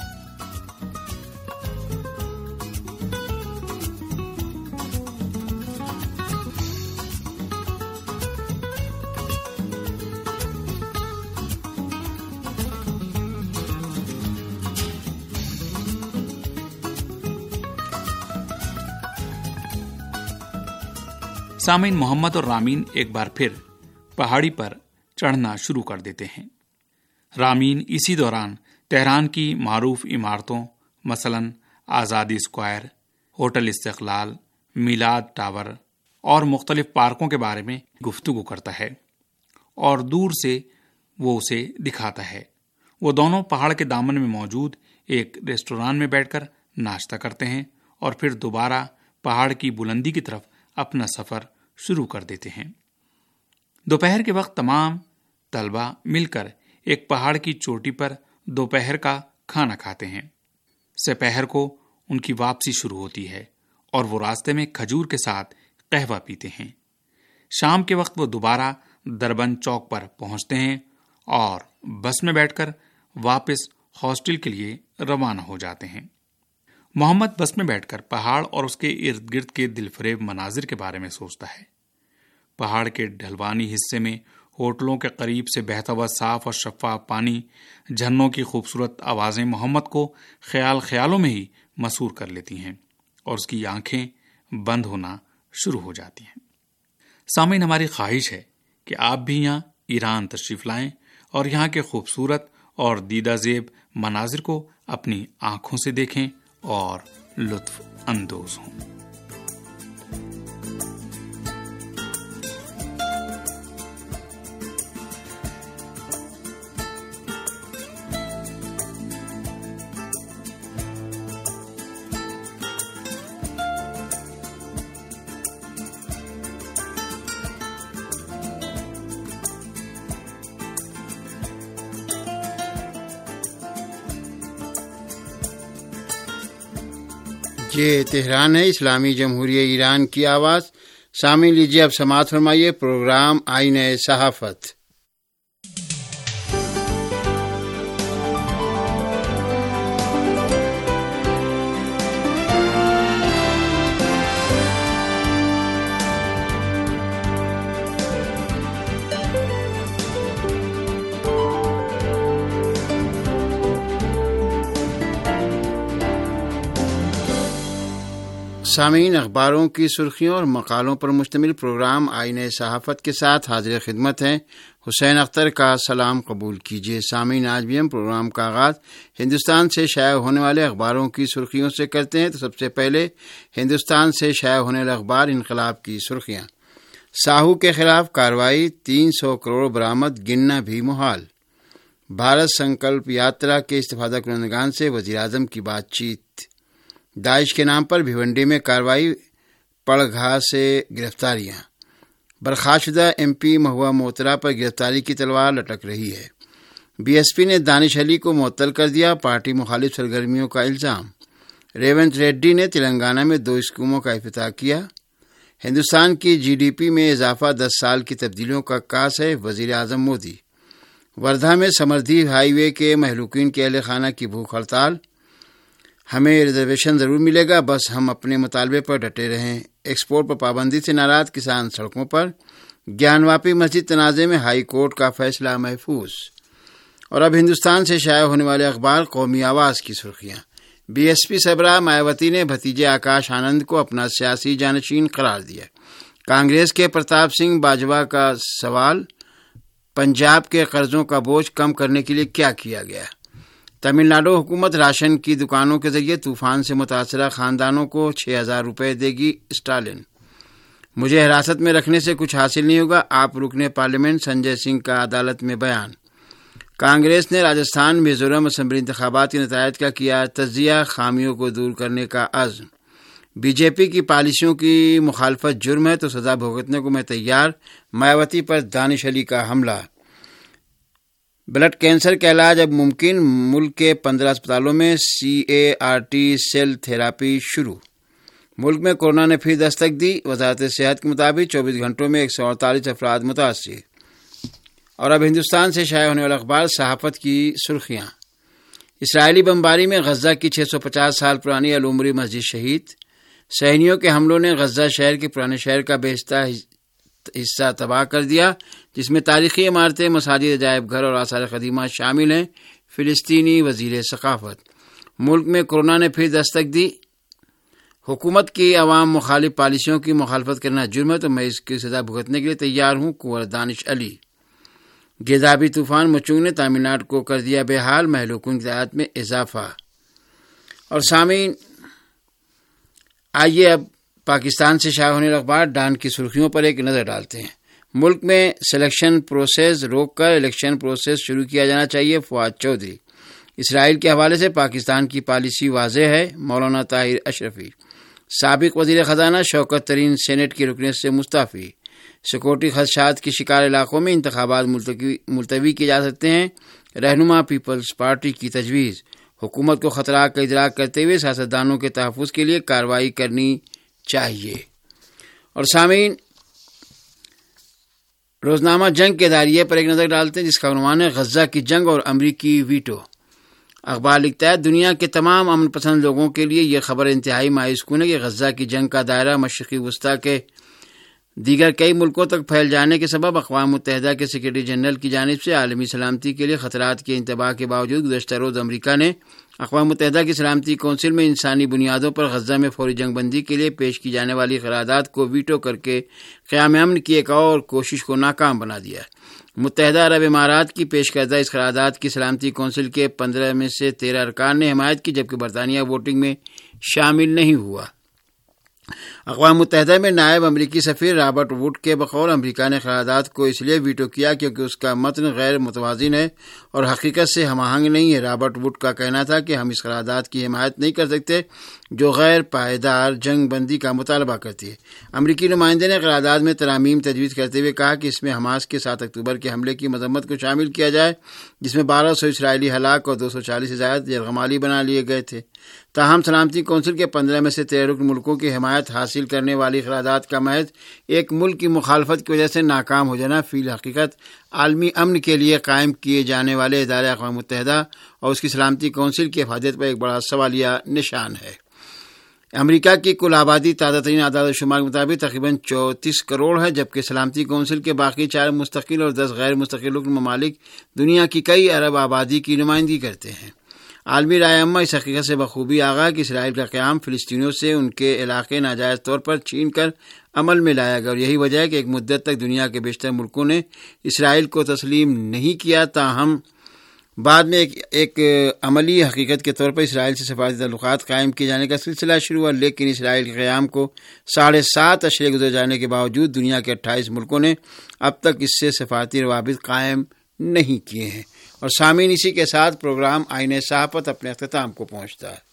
سامعین، محمد اور رامین ایک بار پھر پہاڑی پر چڑھنا شروع کر دیتے ہیں۔ رامین اسی دوران تہران کی معروف عمارتوں مثلا آزادی اسکوائر، ہوٹل استقلال، میلاد ٹاور اور مختلف پارکوں کے بارے میں گفتگو کرتا ہے، اور دور سے وہ اسے دکھاتا ہے۔ وہ دونوں پہاڑ کے دامن میں موجود ایک ریسٹوران میں بیٹھ کر ناشتہ کرتے ہیں اور پھر دوبارہ پہاڑ کی بلندی کی طرف اپنا سفر شروع کر دیتے ہیں۔ دوپہر کے وقت تمام طلبہ مل کر ایک پہاڑ کی چوٹی پر دوپہر کا کھانا کھاتے ہیں۔ سپہر کو ان کی واپسی شروع ہوتی ہے اور وہ راستے میں کھجور کے ساتھ قہوہ پیتے ہیں۔ شام کے وقت وہ دوبارہ دربند چوک پر پہنچتے ہیں اور بس میں بیٹھ کر واپس ہاسٹل کے لیے روانہ ہو جاتے ہیں۔ محمد بس میں بیٹھ کر پہاڑ اور اس کے ارد گرد کے دل فریب مناظر کے بارے میں سوچتا ہے۔ پہاڑ کے ڈھلوانی حصے میں ہوٹلوں کے قریب سے بہتا ہوا صاف اور شفاف پانی، جھرنوں کی خوبصورت آوازیں محمد کو خیال خیالوں میں ہی مسحور کر لیتی ہیں اور اس کی آنکھیں بند ہونا شروع ہو جاتی ہیں۔ سامعین، ہماری خواہش ہے کہ آپ بھی یہاں ایران تشریف لائیں اور یہاں کے خوبصورت اور دیدہ زیب مناظر کو اپنی آنکھوں سے دیکھیں اور لطف اندوز ہوں۔ یہ تہران ہے، اسلامی جمہوریہ ایران کی آواز۔ سامعین لیجیے اب سماعت فرمائیے پروگرام آئینہ صحافت۔ سامعین، اخباروں کی سرخیوں اور مقالوں پر مشتمل پروگرام آئینہ صحافت کے ساتھ حاضر خدمت ہیں۔ حسین اختر کا سلام قبول کیجیے۔ سامعین، آج بھی ہم پروگرام کا آغاز ہندوستان سے شائع ہونے والے اخباروں کی سرخیوں سے کرتے ہیں۔ تو سب سے پہلے ہندوستان سے شائع ہونے والے اخبار انقلاب کی سرخیاں۔ ساہو کے خلاف کارروائی، تین سو کروڑ برآمد، گننا بھی محال۔ بھارت سنکلپ یاترا کے استفادہ کنندگان سے وزیراعظم کی بات چیت۔ داعش کے نام پر بھیونڈی میں کارروائی، پڑ گھا سے گرفتاریاں۔ برخاست شدہ ایم پی مہوا موترا پر گرفتاری کی تلوار لٹک رہی ہے۔ بی ایس پی نے دانش علی کو معطل کر دیا، پارٹی مخالف سرگرمیوں کا الزام۔ ریونت ریڈی نے تلنگانہ میں دو اسکیموں کا افتتاح کیا۔ ہندوستان کی جی ڈی پی میں اضافہ دس سال کی تبدیلیوں کا عکاس ہے، وزیر اعظم مودی۔ وردھا میں سمردھی ہائی وے کے مہلوکین کے اہل خانہ کی بھوک ہڑتال۔ ہمیں ریزرویشن ضرور ملے گا، بس ہم اپنے مطالبے پر ڈٹے رہیں۔ ایکسپورٹ پر پابندی سے ناراض کسان سڑکوں پر۔ گیان واپی مسجد تنازع میں ہائی کورٹ کا فیصلہ محفوظ۔ اور اب ہندوستان سے شائع ہونے والے اخبار قومی آواز کی سرخیاں۔ بی ایس پی سربراہ مایاوتی نے بھتیجے آکاش آنند کو اپنا سیاسی جانشین قرار دیا۔ کانگریس کے پرتاپ سنگھ باجوہ کا سوال، پنجاب کے قرضوں کا بوجھ کم کرنے کے لیے کیا کیا گیا؟ تمل ناڈو حکومت راشن کی دکانوں کے ذریعے طوفان سے متاثرہ خاندانوں کو چھ ہزار روپے دے گی۔ اسٹالن، مجھے حراست میں رکھنے سے کچھ حاصل نہیں ہوگا، آپ رکن پارلیمنٹ سنجے سنگھ کا عدالت میں بیان۔ کانگریس نے راجستھان میزورم اسمبلی انتخابات کے نتائج کا کیا تجزیہ، خامیوں کو دور کرنے کا عزم۔ بی جے پی کی پالیسیوں کی مخالفت جرم ہے تو سزا بھگتنے کو میں تیار، مایاوتی پر دانش علی کا حملہ۔ بلڈ کینسر کا علاج اب ممکن، ملک کے پندرہ اسپتالوں میں C A R T cell therapy شروع۔ ملک میں کورونا نے پھر دستک دی، وزارت صحت کے مطابق چوبیس گھنٹوں میں ایک سو اڑتالیس افراد متاثر۔ اور اب ہندوستان سے شائع ہونے والا اخبار صحافت کی سرخیاں۔ اسرائیلی بمباری میں غزہ کی چھ سو پچاس سال پرانی العمری مسجد شہید۔ صہیونیوں کے حملوں نے غزہ شہر کے پرانے شہر کا بیشتر حصہ تباہ کر دیا، جس میں تاریخی عمارتیں، مساجد، عجائب گھر اور آثار قدیمہ شامل ہیں۔ فلسطینی وزیر ثقافت، ملک میں کورونا نے پھر دستک دی، حکومت کی عوام مخالف پالیسیوں کی مخالفت کرنا جرم ہے تو میں اس کی سزا بھگتنے کے لیے تیار ہوں، کنور دانش علی۔ گیزابی طوفان مچونگ نے تامل ناڈو کو کر دیا بے حال، مہلوکوں کی تعداد میں اضافہ۔ اور سامعین، آئیے اب پاکستان سے شائع ہونے والے اخبار ڈان کی سرخیوں پر ایک نظر ڈالتے ہیں۔ ملک میں سلیکشن پروسیس روک کر الیکشن پروسیس شروع کیا جانا چاہیے، فواد چودھری۔ اسرائیل کے حوالے سے پاکستان کی پالیسی واضح ہے، مولانا طاہر اشرفی۔ سابق وزیر خزانہ شوکت ترین سینٹ کی رکنیت سے مستعفی۔ سیکورٹی خدشات کے شکار علاقوں میں انتخابات ملتوی کیے جا سکتے ہیں، رہنما پیپلز پارٹی کی تجویز۔ حکومت کو خطرات کا ادراک کرتے ہوئے سیاستدانوں کے تحفظ کے لیے کارروائی کرنی چاہیے۔ اور سامعین، روزنامہ جنگ کے دائرے پر ایک نظر ڈالتے ہیں، جس کا عنوان ہے غزہ کی جنگ اور امریکی ویٹو۔ اخبار لکھتا ہے، دنیا کے تمام امن پسند لوگوں کے لیے یہ خبر انتہائی مایوس کن ہے کہ غزہ کی جنگ کا دائرہ مشرقی وسطی کے دیگر کئی ملکوں تک پھیل جانے کے سبب اقوام متحدہ کے سیکرٹری جنرل کی جانب سے عالمی سلامتی کے لیے خطرات کے انتباہ کے باوجود گزشتہ روز امریکہ نے اقوام متحدہ کی سلامتی کونسل میں انسانی بنیادوں پر غزہ میں فوری جنگ بندی کے لیے پیش کی جانے والی قرارداد کو ویٹو کر کے قیام امن کی ایک اور کوشش کو ناکام بنا دیا ہے۔ متحدہ عرب امارات کی پیش کردہ اس قرارداد کی سلامتی کونسل کے پندرہ میں سے تیرہ ارکان نے حمایت کی، جبکہ برطانیہ ووٹنگ میں شامل نہیں ہوا۔ اقوام متحدہ میں نائب امریکی سفیر رابرٹ ووڈ کے بقول امریکہ نے قرارداد کو اس لیے ویٹو کیا کیونکہ اس کا متن غیر متوازن ہے اور حقیقت سے ہم آہنگ نہیں ہے۔ رابرٹ ووڈ کا کہنا تھا کہ ہم اس قرارداد کی حمایت نہیں کر سکتے جو غیر پائیدار جنگ بندی کا مطالبہ کرتی ہے۔ امریکی نمائندے نے قرارداد میں ترامیم تجویز کرتے ہوئے کہا کہ اس میں حماس کے سات اکتوبر کے حملے کی مذمت کو شامل کیا جائے، جس میں بارہ سو اسرائیلی ہلاک اور دو سو چالیس سے زائد یرغمالی بنا لیے گئے تھے۔ تاہم سلامتی کونسل کے پندرہ میں سے تیرہ رکن ملکوں کی حمایت حاصل کرنے والی قرارداد کا محض ایک ملک کی مخالفت کی وجہ سے ناکام ہو جانا فی الحقیقت عالمی امن کے لیے قائم کیے جانے والے ادارے اقوام متحدہ اور اس کی سلامتی کونسل کی افادیت پر ایک بڑا سوالیہ نشان ہے۔ امریکہ کی کل آبادی تازہ ترین اعداد و شمار کے مطابق تقریباً چونتیس کروڑ ہے، جبکہ سلامتی کونسل کے باقی چار مستقل اور دس غیر مستقل رکن ممالک دنیا کی کئی ارب آبادی کی نمائندگی کرتے ہیں۔ عالمی رائے عامہ اس حقیقت سے بخوبی آگاہ کہ اسرائیل کا قیام فلسطینیوں سے ان کے علاقے ناجائز طور پر چھین کر عمل میں لایا گیا، اور یہی وجہ ہے کہ ایک مدت تک دنیا کے بیشتر ملکوں نے اسرائیل کو تسلیم نہیں کیا، تاہم بعد میں ایک, ایک عملی حقیقت کے طور پر اسرائیل سے سفارتی تعلقات قائم کیے جانے کا سلسلہ شروع ہوا، لیکن اسرائیل کے قیام کو ساڑھے سات اشرے گزر جانے کے باوجود دنیا کے اٹھائیس ملکوں نے اب تک اس سے سفارتی روابط قائم نہیں کیے ہیں۔ اور سامعین، اسی کے ساتھ پروگرام آئین صحافت اپنے اختتام کو پہنچتا ہے۔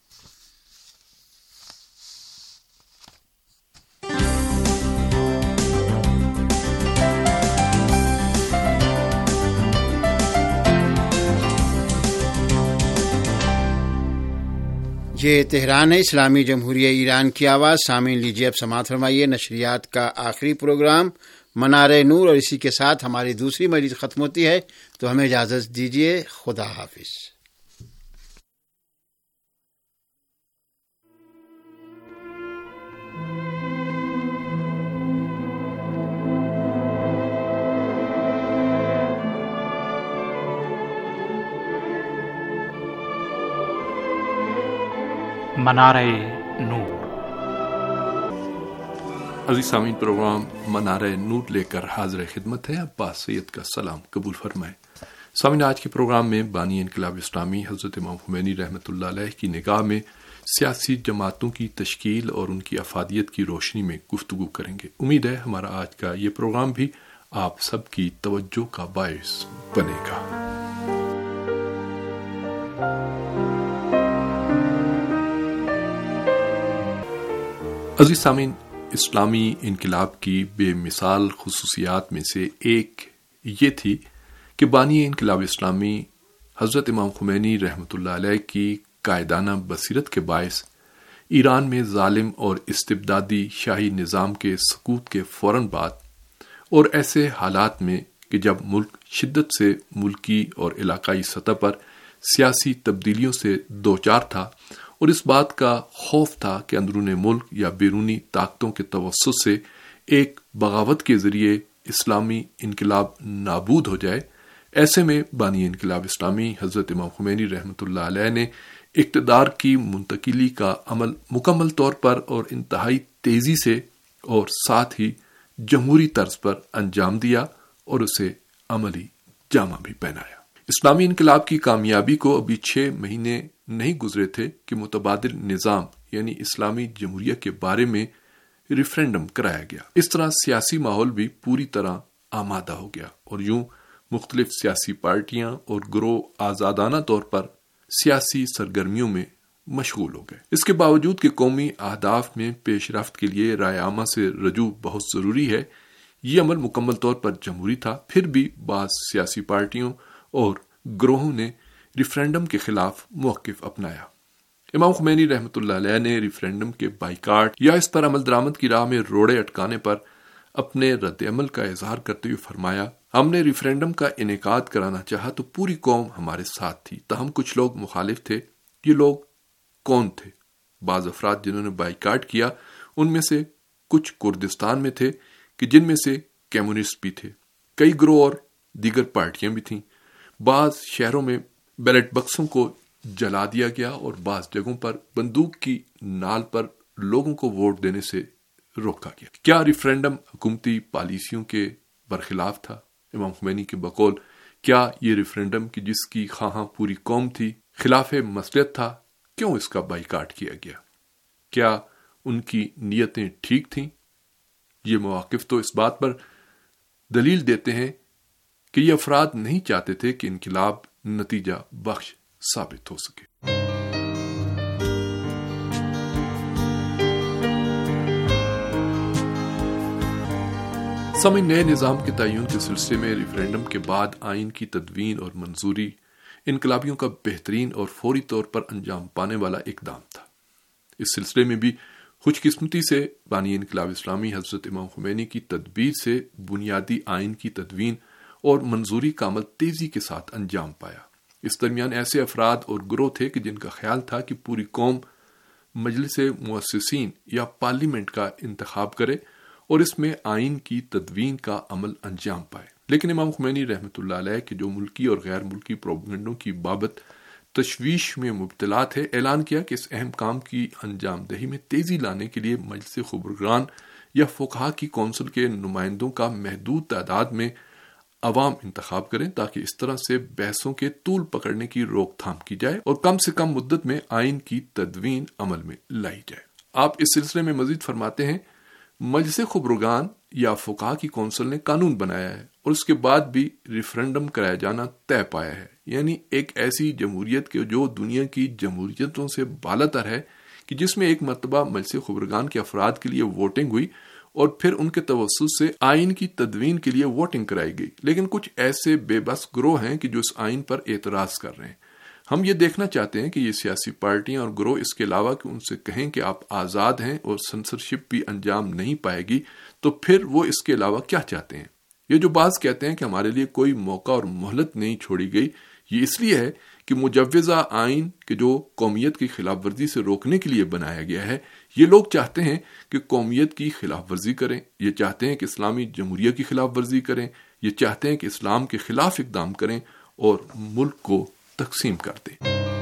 یہ تہران ہے، اسلامی جمہوریہ ایران کی آواز۔ سامعین، لیجیے اب سماعت فرمائیے نشریات کا آخری پروگرام منار نور، اور اسی کے ساتھ ہماری دوسری مجلس ختم ہوتی ہے، تو ہمیں اجازت دیجیے۔ خدا حافظ۔ منارہ نور۔ عزیز سامعین، پروگرام منارہ نور لے کر حاضر خدمت ہے۔ عباس سید کا سلام قبول فرمائیں۔ سامعین، آج کے پروگرام میں بانی انقلاب اسلامی حضرت امام خمینی رحمۃ اللہ علیہ کی نگاہ میں سیاسی جماعتوں کی تشکیل اور ان کی افادیت کی روشنی میں گفتگو کریں گے۔ امید ہے ہمارا آج کا یہ پروگرام بھی آپ سب کی توجہ کا باعث بنے گا۔ عزیز سامعین، اسلامی انقلاب کی بے مثال خصوصیات میں سے ایک یہ تھی کہ بانی انقلاب اسلامی حضرت امام خمینی رحمۃ اللہ علیہ کی قائدانہ بصیرت کے باعث ایران میں ظالم اور استبدادی شاہی نظام کے سقوط کے فوراً بعد اور ایسے حالات میں کہ جب ملک شدت سے ملکی اور علاقائی سطح پر سیاسی تبدیلیوں سے دوچار تھا اور اس بات کا خوف تھا کہ اندرون ملک یا بیرونی طاقتوں کے توسط سے ایک بغاوت کے ذریعے اسلامی انقلاب نابود ہو جائے، ایسے میں بانی انقلاب اسلامی حضرت امام خمینی رحمۃ اللہ علیہ نے اقتدار کی منتقلی کا عمل مکمل طور پر اور انتہائی تیزی سے اور ساتھ ہی جمہوری طرز پر انجام دیا اور اسے عملی جامہ بھی پہنایا۔ اسلامی انقلاب کی کامیابی کو ابھی چھ مہینے نہیں گزرے تھے کہ متبادل نظام یعنی اسلامی جمہوریہ کے بارے میں ریفرینڈم کرایا گیا۔ اس طرح سیاسی ماحول بھی پوری طرح آمادہ ہو گیا اور یوں مختلف سیاسی پارٹیاں اور گروہ آزادانہ طور پر سیاسی سرگرمیوں میں مشغول ہو گئے۔ اس کے باوجود کہ قومی اہداف میں پیش رفت کے لیے رائے عامہ سے رجوع بہت ضروری ہے، یہ عمل مکمل طور پر جمہوری تھا، پھر بھی بعض سیاسی پارٹیوں اور گروہوں نے ریفرینڈم کے خلاف موقف اپنایا۔ امام خمینی رحمۃ اللہ علیہ نے ریفرینڈم کے بائیکاٹ یا اس پر عمل درآمد کی راہ میں روڑے اٹکانے پر اپنے رد عمل کا اظہار کرتے ہوئے فرمایا، ہم نے ریفرینڈم کا انعقاد کرانا چاہا تو پوری قوم ہمارے ساتھ تھی، تاہم کچھ لوگ مخالف تھے۔ یہ لوگ کون تھے؟ بعض افراد جنہوں نے بائیکاٹ کیا ان میں سے کچھ کردستان میں تھے، کہ جن میں سے کمیونسٹ بھی تھے، کئی گروہ اور دیگر پارٹیاں بھی تھیں۔ بعض شہروں میں بیلٹ بکسوں کو جلا دیا گیا اور بعض جگہوں پر بندوق کی نال پر لوگوں کو ووٹ دینے سے روکا گیا۔ کیا ریفرینڈم حکومتی پالیسیوں کے برخلاف تھا؟ امام خمینی کے بقول کیا یہ ریفرینڈم کی جس کی خواہاں پوری قوم تھی خلاف مصلحت تھا؟ کیوں اس کا بائیکاٹ کیا گیا؟ کیا ان کی نیتیں ٹھیک تھیں؟ یہ مواقف تو اس بات پر دلیل دیتے ہیں کہ یہ افراد نہیں چاہتے تھے کہ انقلاب نتیجہ بخش ثابت ہو سکے۔ سامعین، نئے نظام کے تعین کے سلسلے میں ریفرینڈم کے بعد آئین کی تدوین اور منظوری انقلابیوں کا بہترین اور فوری طور پر انجام پانے والا اقدام تھا۔ اس سلسلے میں بھی خوش قسمتی سے بانی انقلاب اسلامی حضرت امام خمینی کی تدبیر سے بنیادی آئین کی تدوین اور منظوری کا عمل تیزی کے ساتھ انجام پایا۔ اس درمیان ایسے افراد اور گروہ تھے کہ جن کا خیال تھا کہ پوری قوم مجلس مؤسسین یا پارلیمنٹ کا انتخاب کرے اور اس میں آئین کی تدوین کا عمل انجام پائے، لیکن امام خمینی رحمۃ اللہ علیہ کے جو ملکی اور غیر ملکی پروپیگنڈوں کی بابت تشویش میں مبتلا تھے، اعلان کیا کہ اس اہم کام کی انجام دہی میں تیزی لانے کے لیے مجلس خبرگان یا فقہا کی کونسل کے نمائندوں کا محدود تعداد میں عوام انتخاب کریں تاکہ اس طرح سے بحثوں کے طول پکڑنے کی روک تھام کی جائے اور کم سے کم مدت میں آئین کی تدوین عمل میں لائی جائے۔ آپ اس سلسلے میں مزید فرماتے ہیں، مجلس خبرگان یا فقہا کی کونسل نے قانون بنایا ہے اور اس کے بعد بھی ریفرینڈم کرایا جانا طے پایا ہے، یعنی ایک ایسی جمہوریت کے جو دنیا کی جمہوریتوں سے بالاتر ہے کہ جس میں ایک مرتبہ مجلس خبرگان کے افراد کے لیے ووٹنگ ہوئی اور پھر ان کے توسط سے آئین کی تدوین کے لیے ووٹنگ کرائی گئی، لیکن کچھ ایسے بے بس گروہ ہیں کہ جو اس آئین پر اعتراض کر رہے ہیں۔ ہم یہ دیکھنا چاہتے ہیں کہ یہ سیاسی پارٹیاں اور گروہ اس کے علاوہ کہ ان سے کہیں کہ آپ آزاد ہیں اور سنسرشپ بھی انجام نہیں پائے گی، تو پھر وہ اس کے علاوہ کیا چاہتے ہیں؟ یہ جو بعض کہتے ہیں کہ ہمارے لیے کوئی موقع اور مہلت نہیں چھوڑی گئی، یہ اس لیے ہے کہ مجوزہ آئین کے جو قومیت کی خلاف ورزی سے روکنے کے لیے بنایا گیا ہے، یہ لوگ چاہتے ہیں کہ قومیت کی خلاف ورزی کریں، یہ چاہتے ہیں کہ اسلامی جمہوریہ کی خلاف ورزی کریں، یہ چاہتے ہیں کہ اسلام کے خلاف اقدام کریں اور ملک کو تقسیم کر دیں۔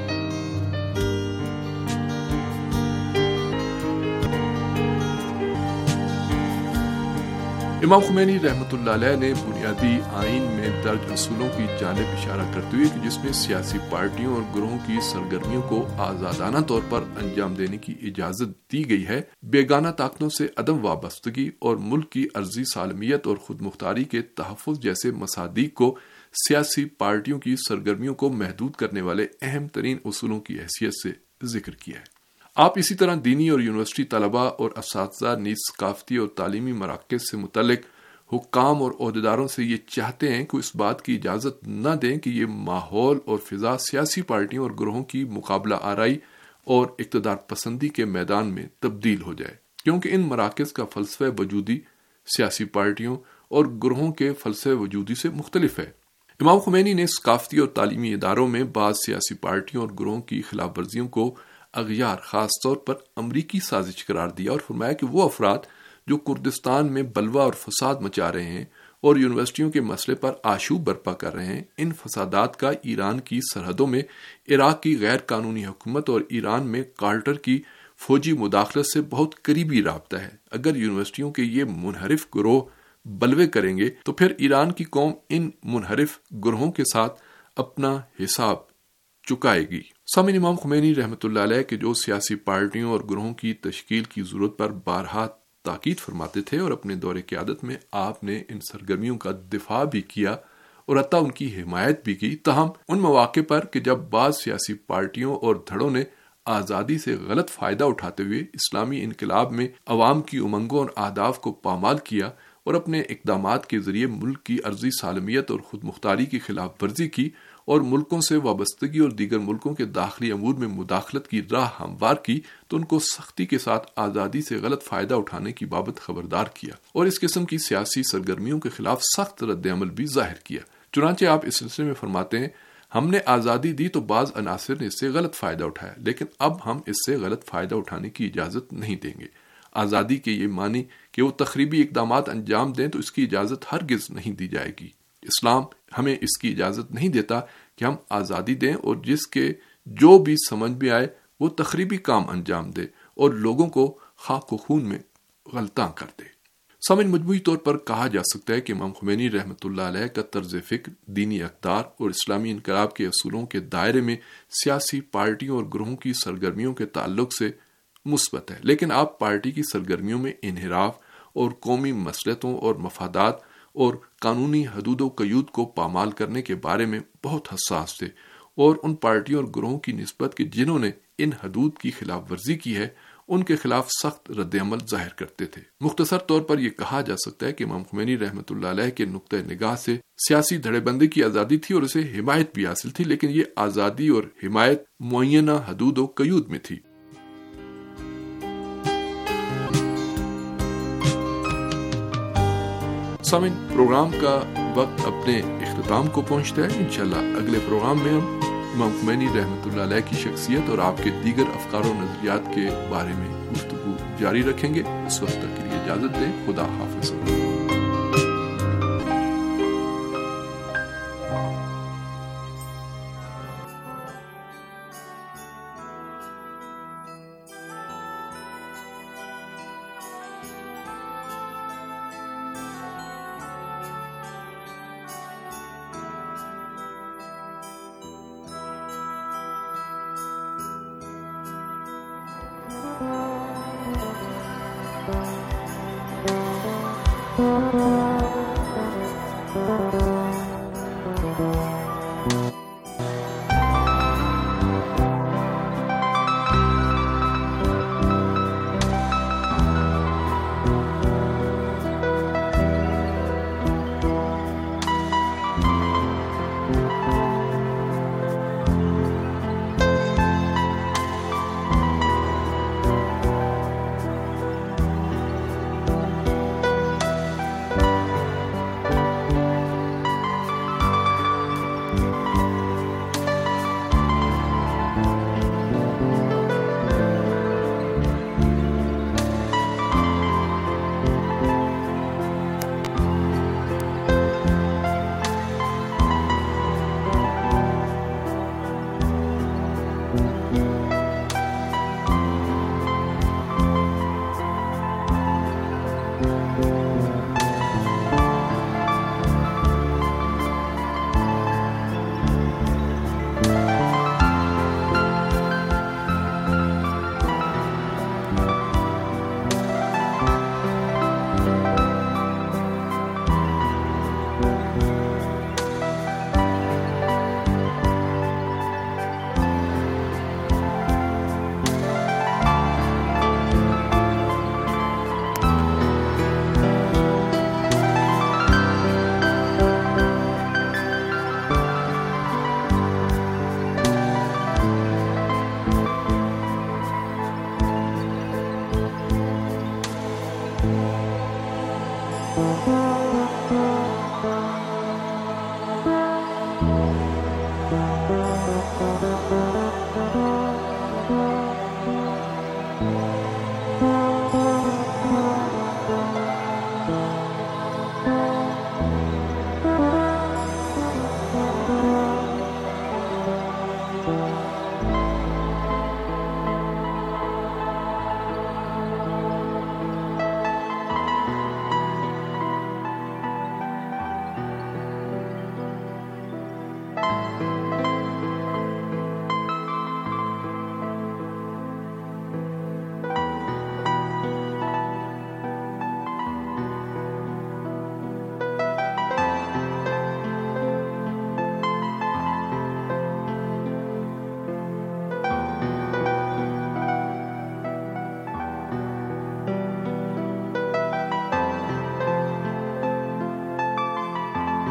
امام خمینی رحمۃ اللہ علیہ نے بنیادی آئین میں درج اصولوں کی جانب اشارہ کرتے ہوئے کہ جس میں سیاسی پارٹیوں اور گروہوں کی سرگرمیوں کو آزادانہ طور پر انجام دینے کی اجازت دی گئی ہے، بیگانہ طاقتوں سے عدم وابستگی اور ملک کی عرضی سالمیت اور خود مختاری کے تحفظ جیسے مصادیق کو سیاسی پارٹیوں کی سرگرمیوں کو محدود کرنے والے اہم ترین اصولوں کی حیثیت سے ذکر کیا ہے۔ آپ اسی طرح دینی اور یونیورسٹی طلباء اور اساتذہ نیز ثقافتی اور تعلیمی مراکز سے متعلق حکام اور عہدیداروں سے یہ چاہتے ہیں کہ اس بات کی اجازت نہ دیں کہ یہ ماحول اور فضا سیاسی پارٹیوں اور گروہوں کی مقابلہ آرائی اور اقتدار پسندی کے میدان میں تبدیل ہو جائے، کیونکہ ان مراکز کا فلسفہ وجودی سیاسی پارٹیوں اور گروہوں کے فلسفہ وجودی سے مختلف ہے۔ امام خمینی نے ثقافتی اور تعلیمی اداروں میں بعض سیاسی پارٹیوں اور گروہوں کی خلاف ورزیوں کو اغیار خاص طور پر امریکی سازش قرار دیا اور فرمایا کہ وہ افراد جو کردستان میں بلوہ اور فساد مچا رہے ہیں اور یونیورسٹیوں کے مسئلے پر آشوب برپا کر رہے ہیں، ان فسادات کا ایران کی سرحدوں میں عراق کی غیر قانونی حکومت اور ایران میں کارٹر کی فوجی مداخلت سے بہت قریبی رابطہ ہے۔ اگر یونیورسٹیوں کے یہ منحرف گروہ بلوے کریں گے تو پھر ایران کی قوم ان منحرف گروہوں کے ساتھ اپنا حساب چکائے گی۔ سامعین، امام خمینی رحمۃ اللہ علیہ کے جو سیاسی پارٹیوں اور گروہوں کی تشکیل کی ضرورت پر بارہا تاکید فرماتے تھے اور اپنے دور قیادت میں آپ نے ان سرگرمیوں کا دفاع بھی کیا اور حتیٰ ان کی حمایت بھی کی، تاہم ان مواقع پر کہ جب بعض سیاسی پارٹیوں اور دھڑوں نے آزادی سے غلط فائدہ اٹھاتے ہوئے اسلامی انقلاب میں عوام کی امنگوں اور اہداف کو پامال کیا اور اپنے اقدامات کے ذریعے ملک کی عرضی سالمیت اور خود مختاری کی خلاف ورزی کی اور ملکوں سے وابستگی اور دیگر ملکوں کے داخلی امور میں مداخلت کی راہ ہموار کی، تو ان کو سختی کے ساتھ آزادی سے غلط فائدہ اٹھانے کی بابت خبردار کیا اور اس قسم کی سیاسی سرگرمیوں کے خلاف سخت رد عمل بھی ظاہر کیا۔ چنانچہ آپ اس سلسلے میں فرماتے ہیں، ہم نے آزادی دی تو بعض عناصر نے اس سے غلط فائدہ اٹھایا، لیکن اب ہم اس سے غلط فائدہ اٹھانے کی اجازت نہیں دیں گے۔ آزادی کے یہ معنی کہ وہ تخریبی اقدامات انجام دیں تو اس کی اجازت ہرگز نہیں دی جائے گی۔ اسلام ہمیں اس کی اجازت نہیں دیتا کہ ہم آزادی دیں اور جس کے جو بھی سمجھ میں آئے وہ تخریبی کام انجام دے اور لوگوں کو خاک و خون میں غلطاں کر دے۔ سامعین، مجموعی طور پر کہا جا سکتا ہے کہ امام خمینی رحمۃ اللہ علیہ کا طرز فکر دینی اقدار اور اسلامی انقلاب کے اصولوں کے دائرے میں سیاسی پارٹیوں اور گروہوں کی سرگرمیوں کے تعلق سے مثبت ہے، لیکن آپ پارٹی کی سرگرمیوں میں انحراف اور قومی مصلحتوں اور مفادات اور قانونی حدود و قیود کو پامال کرنے کے بارے میں بہت حساس تھے، اور ان پارٹیوں اور گروہوں کی نسبت کہ جنہوں نے ان حدود کی خلاف ورزی کی ہے ان کے خلاف سخت رد عمل ظاہر کرتے تھے۔ مختصر طور پر یہ کہا جا سکتا ہے کہ امام خمینی رحمۃ اللہ علیہ کے نقطۂ نگاہ سے سیاسی دھڑے بندی کی آزادی تھی اور اسے حمایت بھی حاصل تھی، لیکن یہ آزادی اور حمایت معینہ حدود و قیود میں تھی۔ سامعین، پروگرام کا وقت اپنے اختتام کو پہنچتا ہے۔ انشاءاللہ اگلے پروگرام میں ہم امام خمینی رحمۃ اللہ علیہ کی شخصیت اور آپ کے دیگر افکار و نظریات کے بارے میں گفتگو جاری رکھیں گے۔ اس وقت تک کے لیے اجازت دیں۔ خدا حافظ۔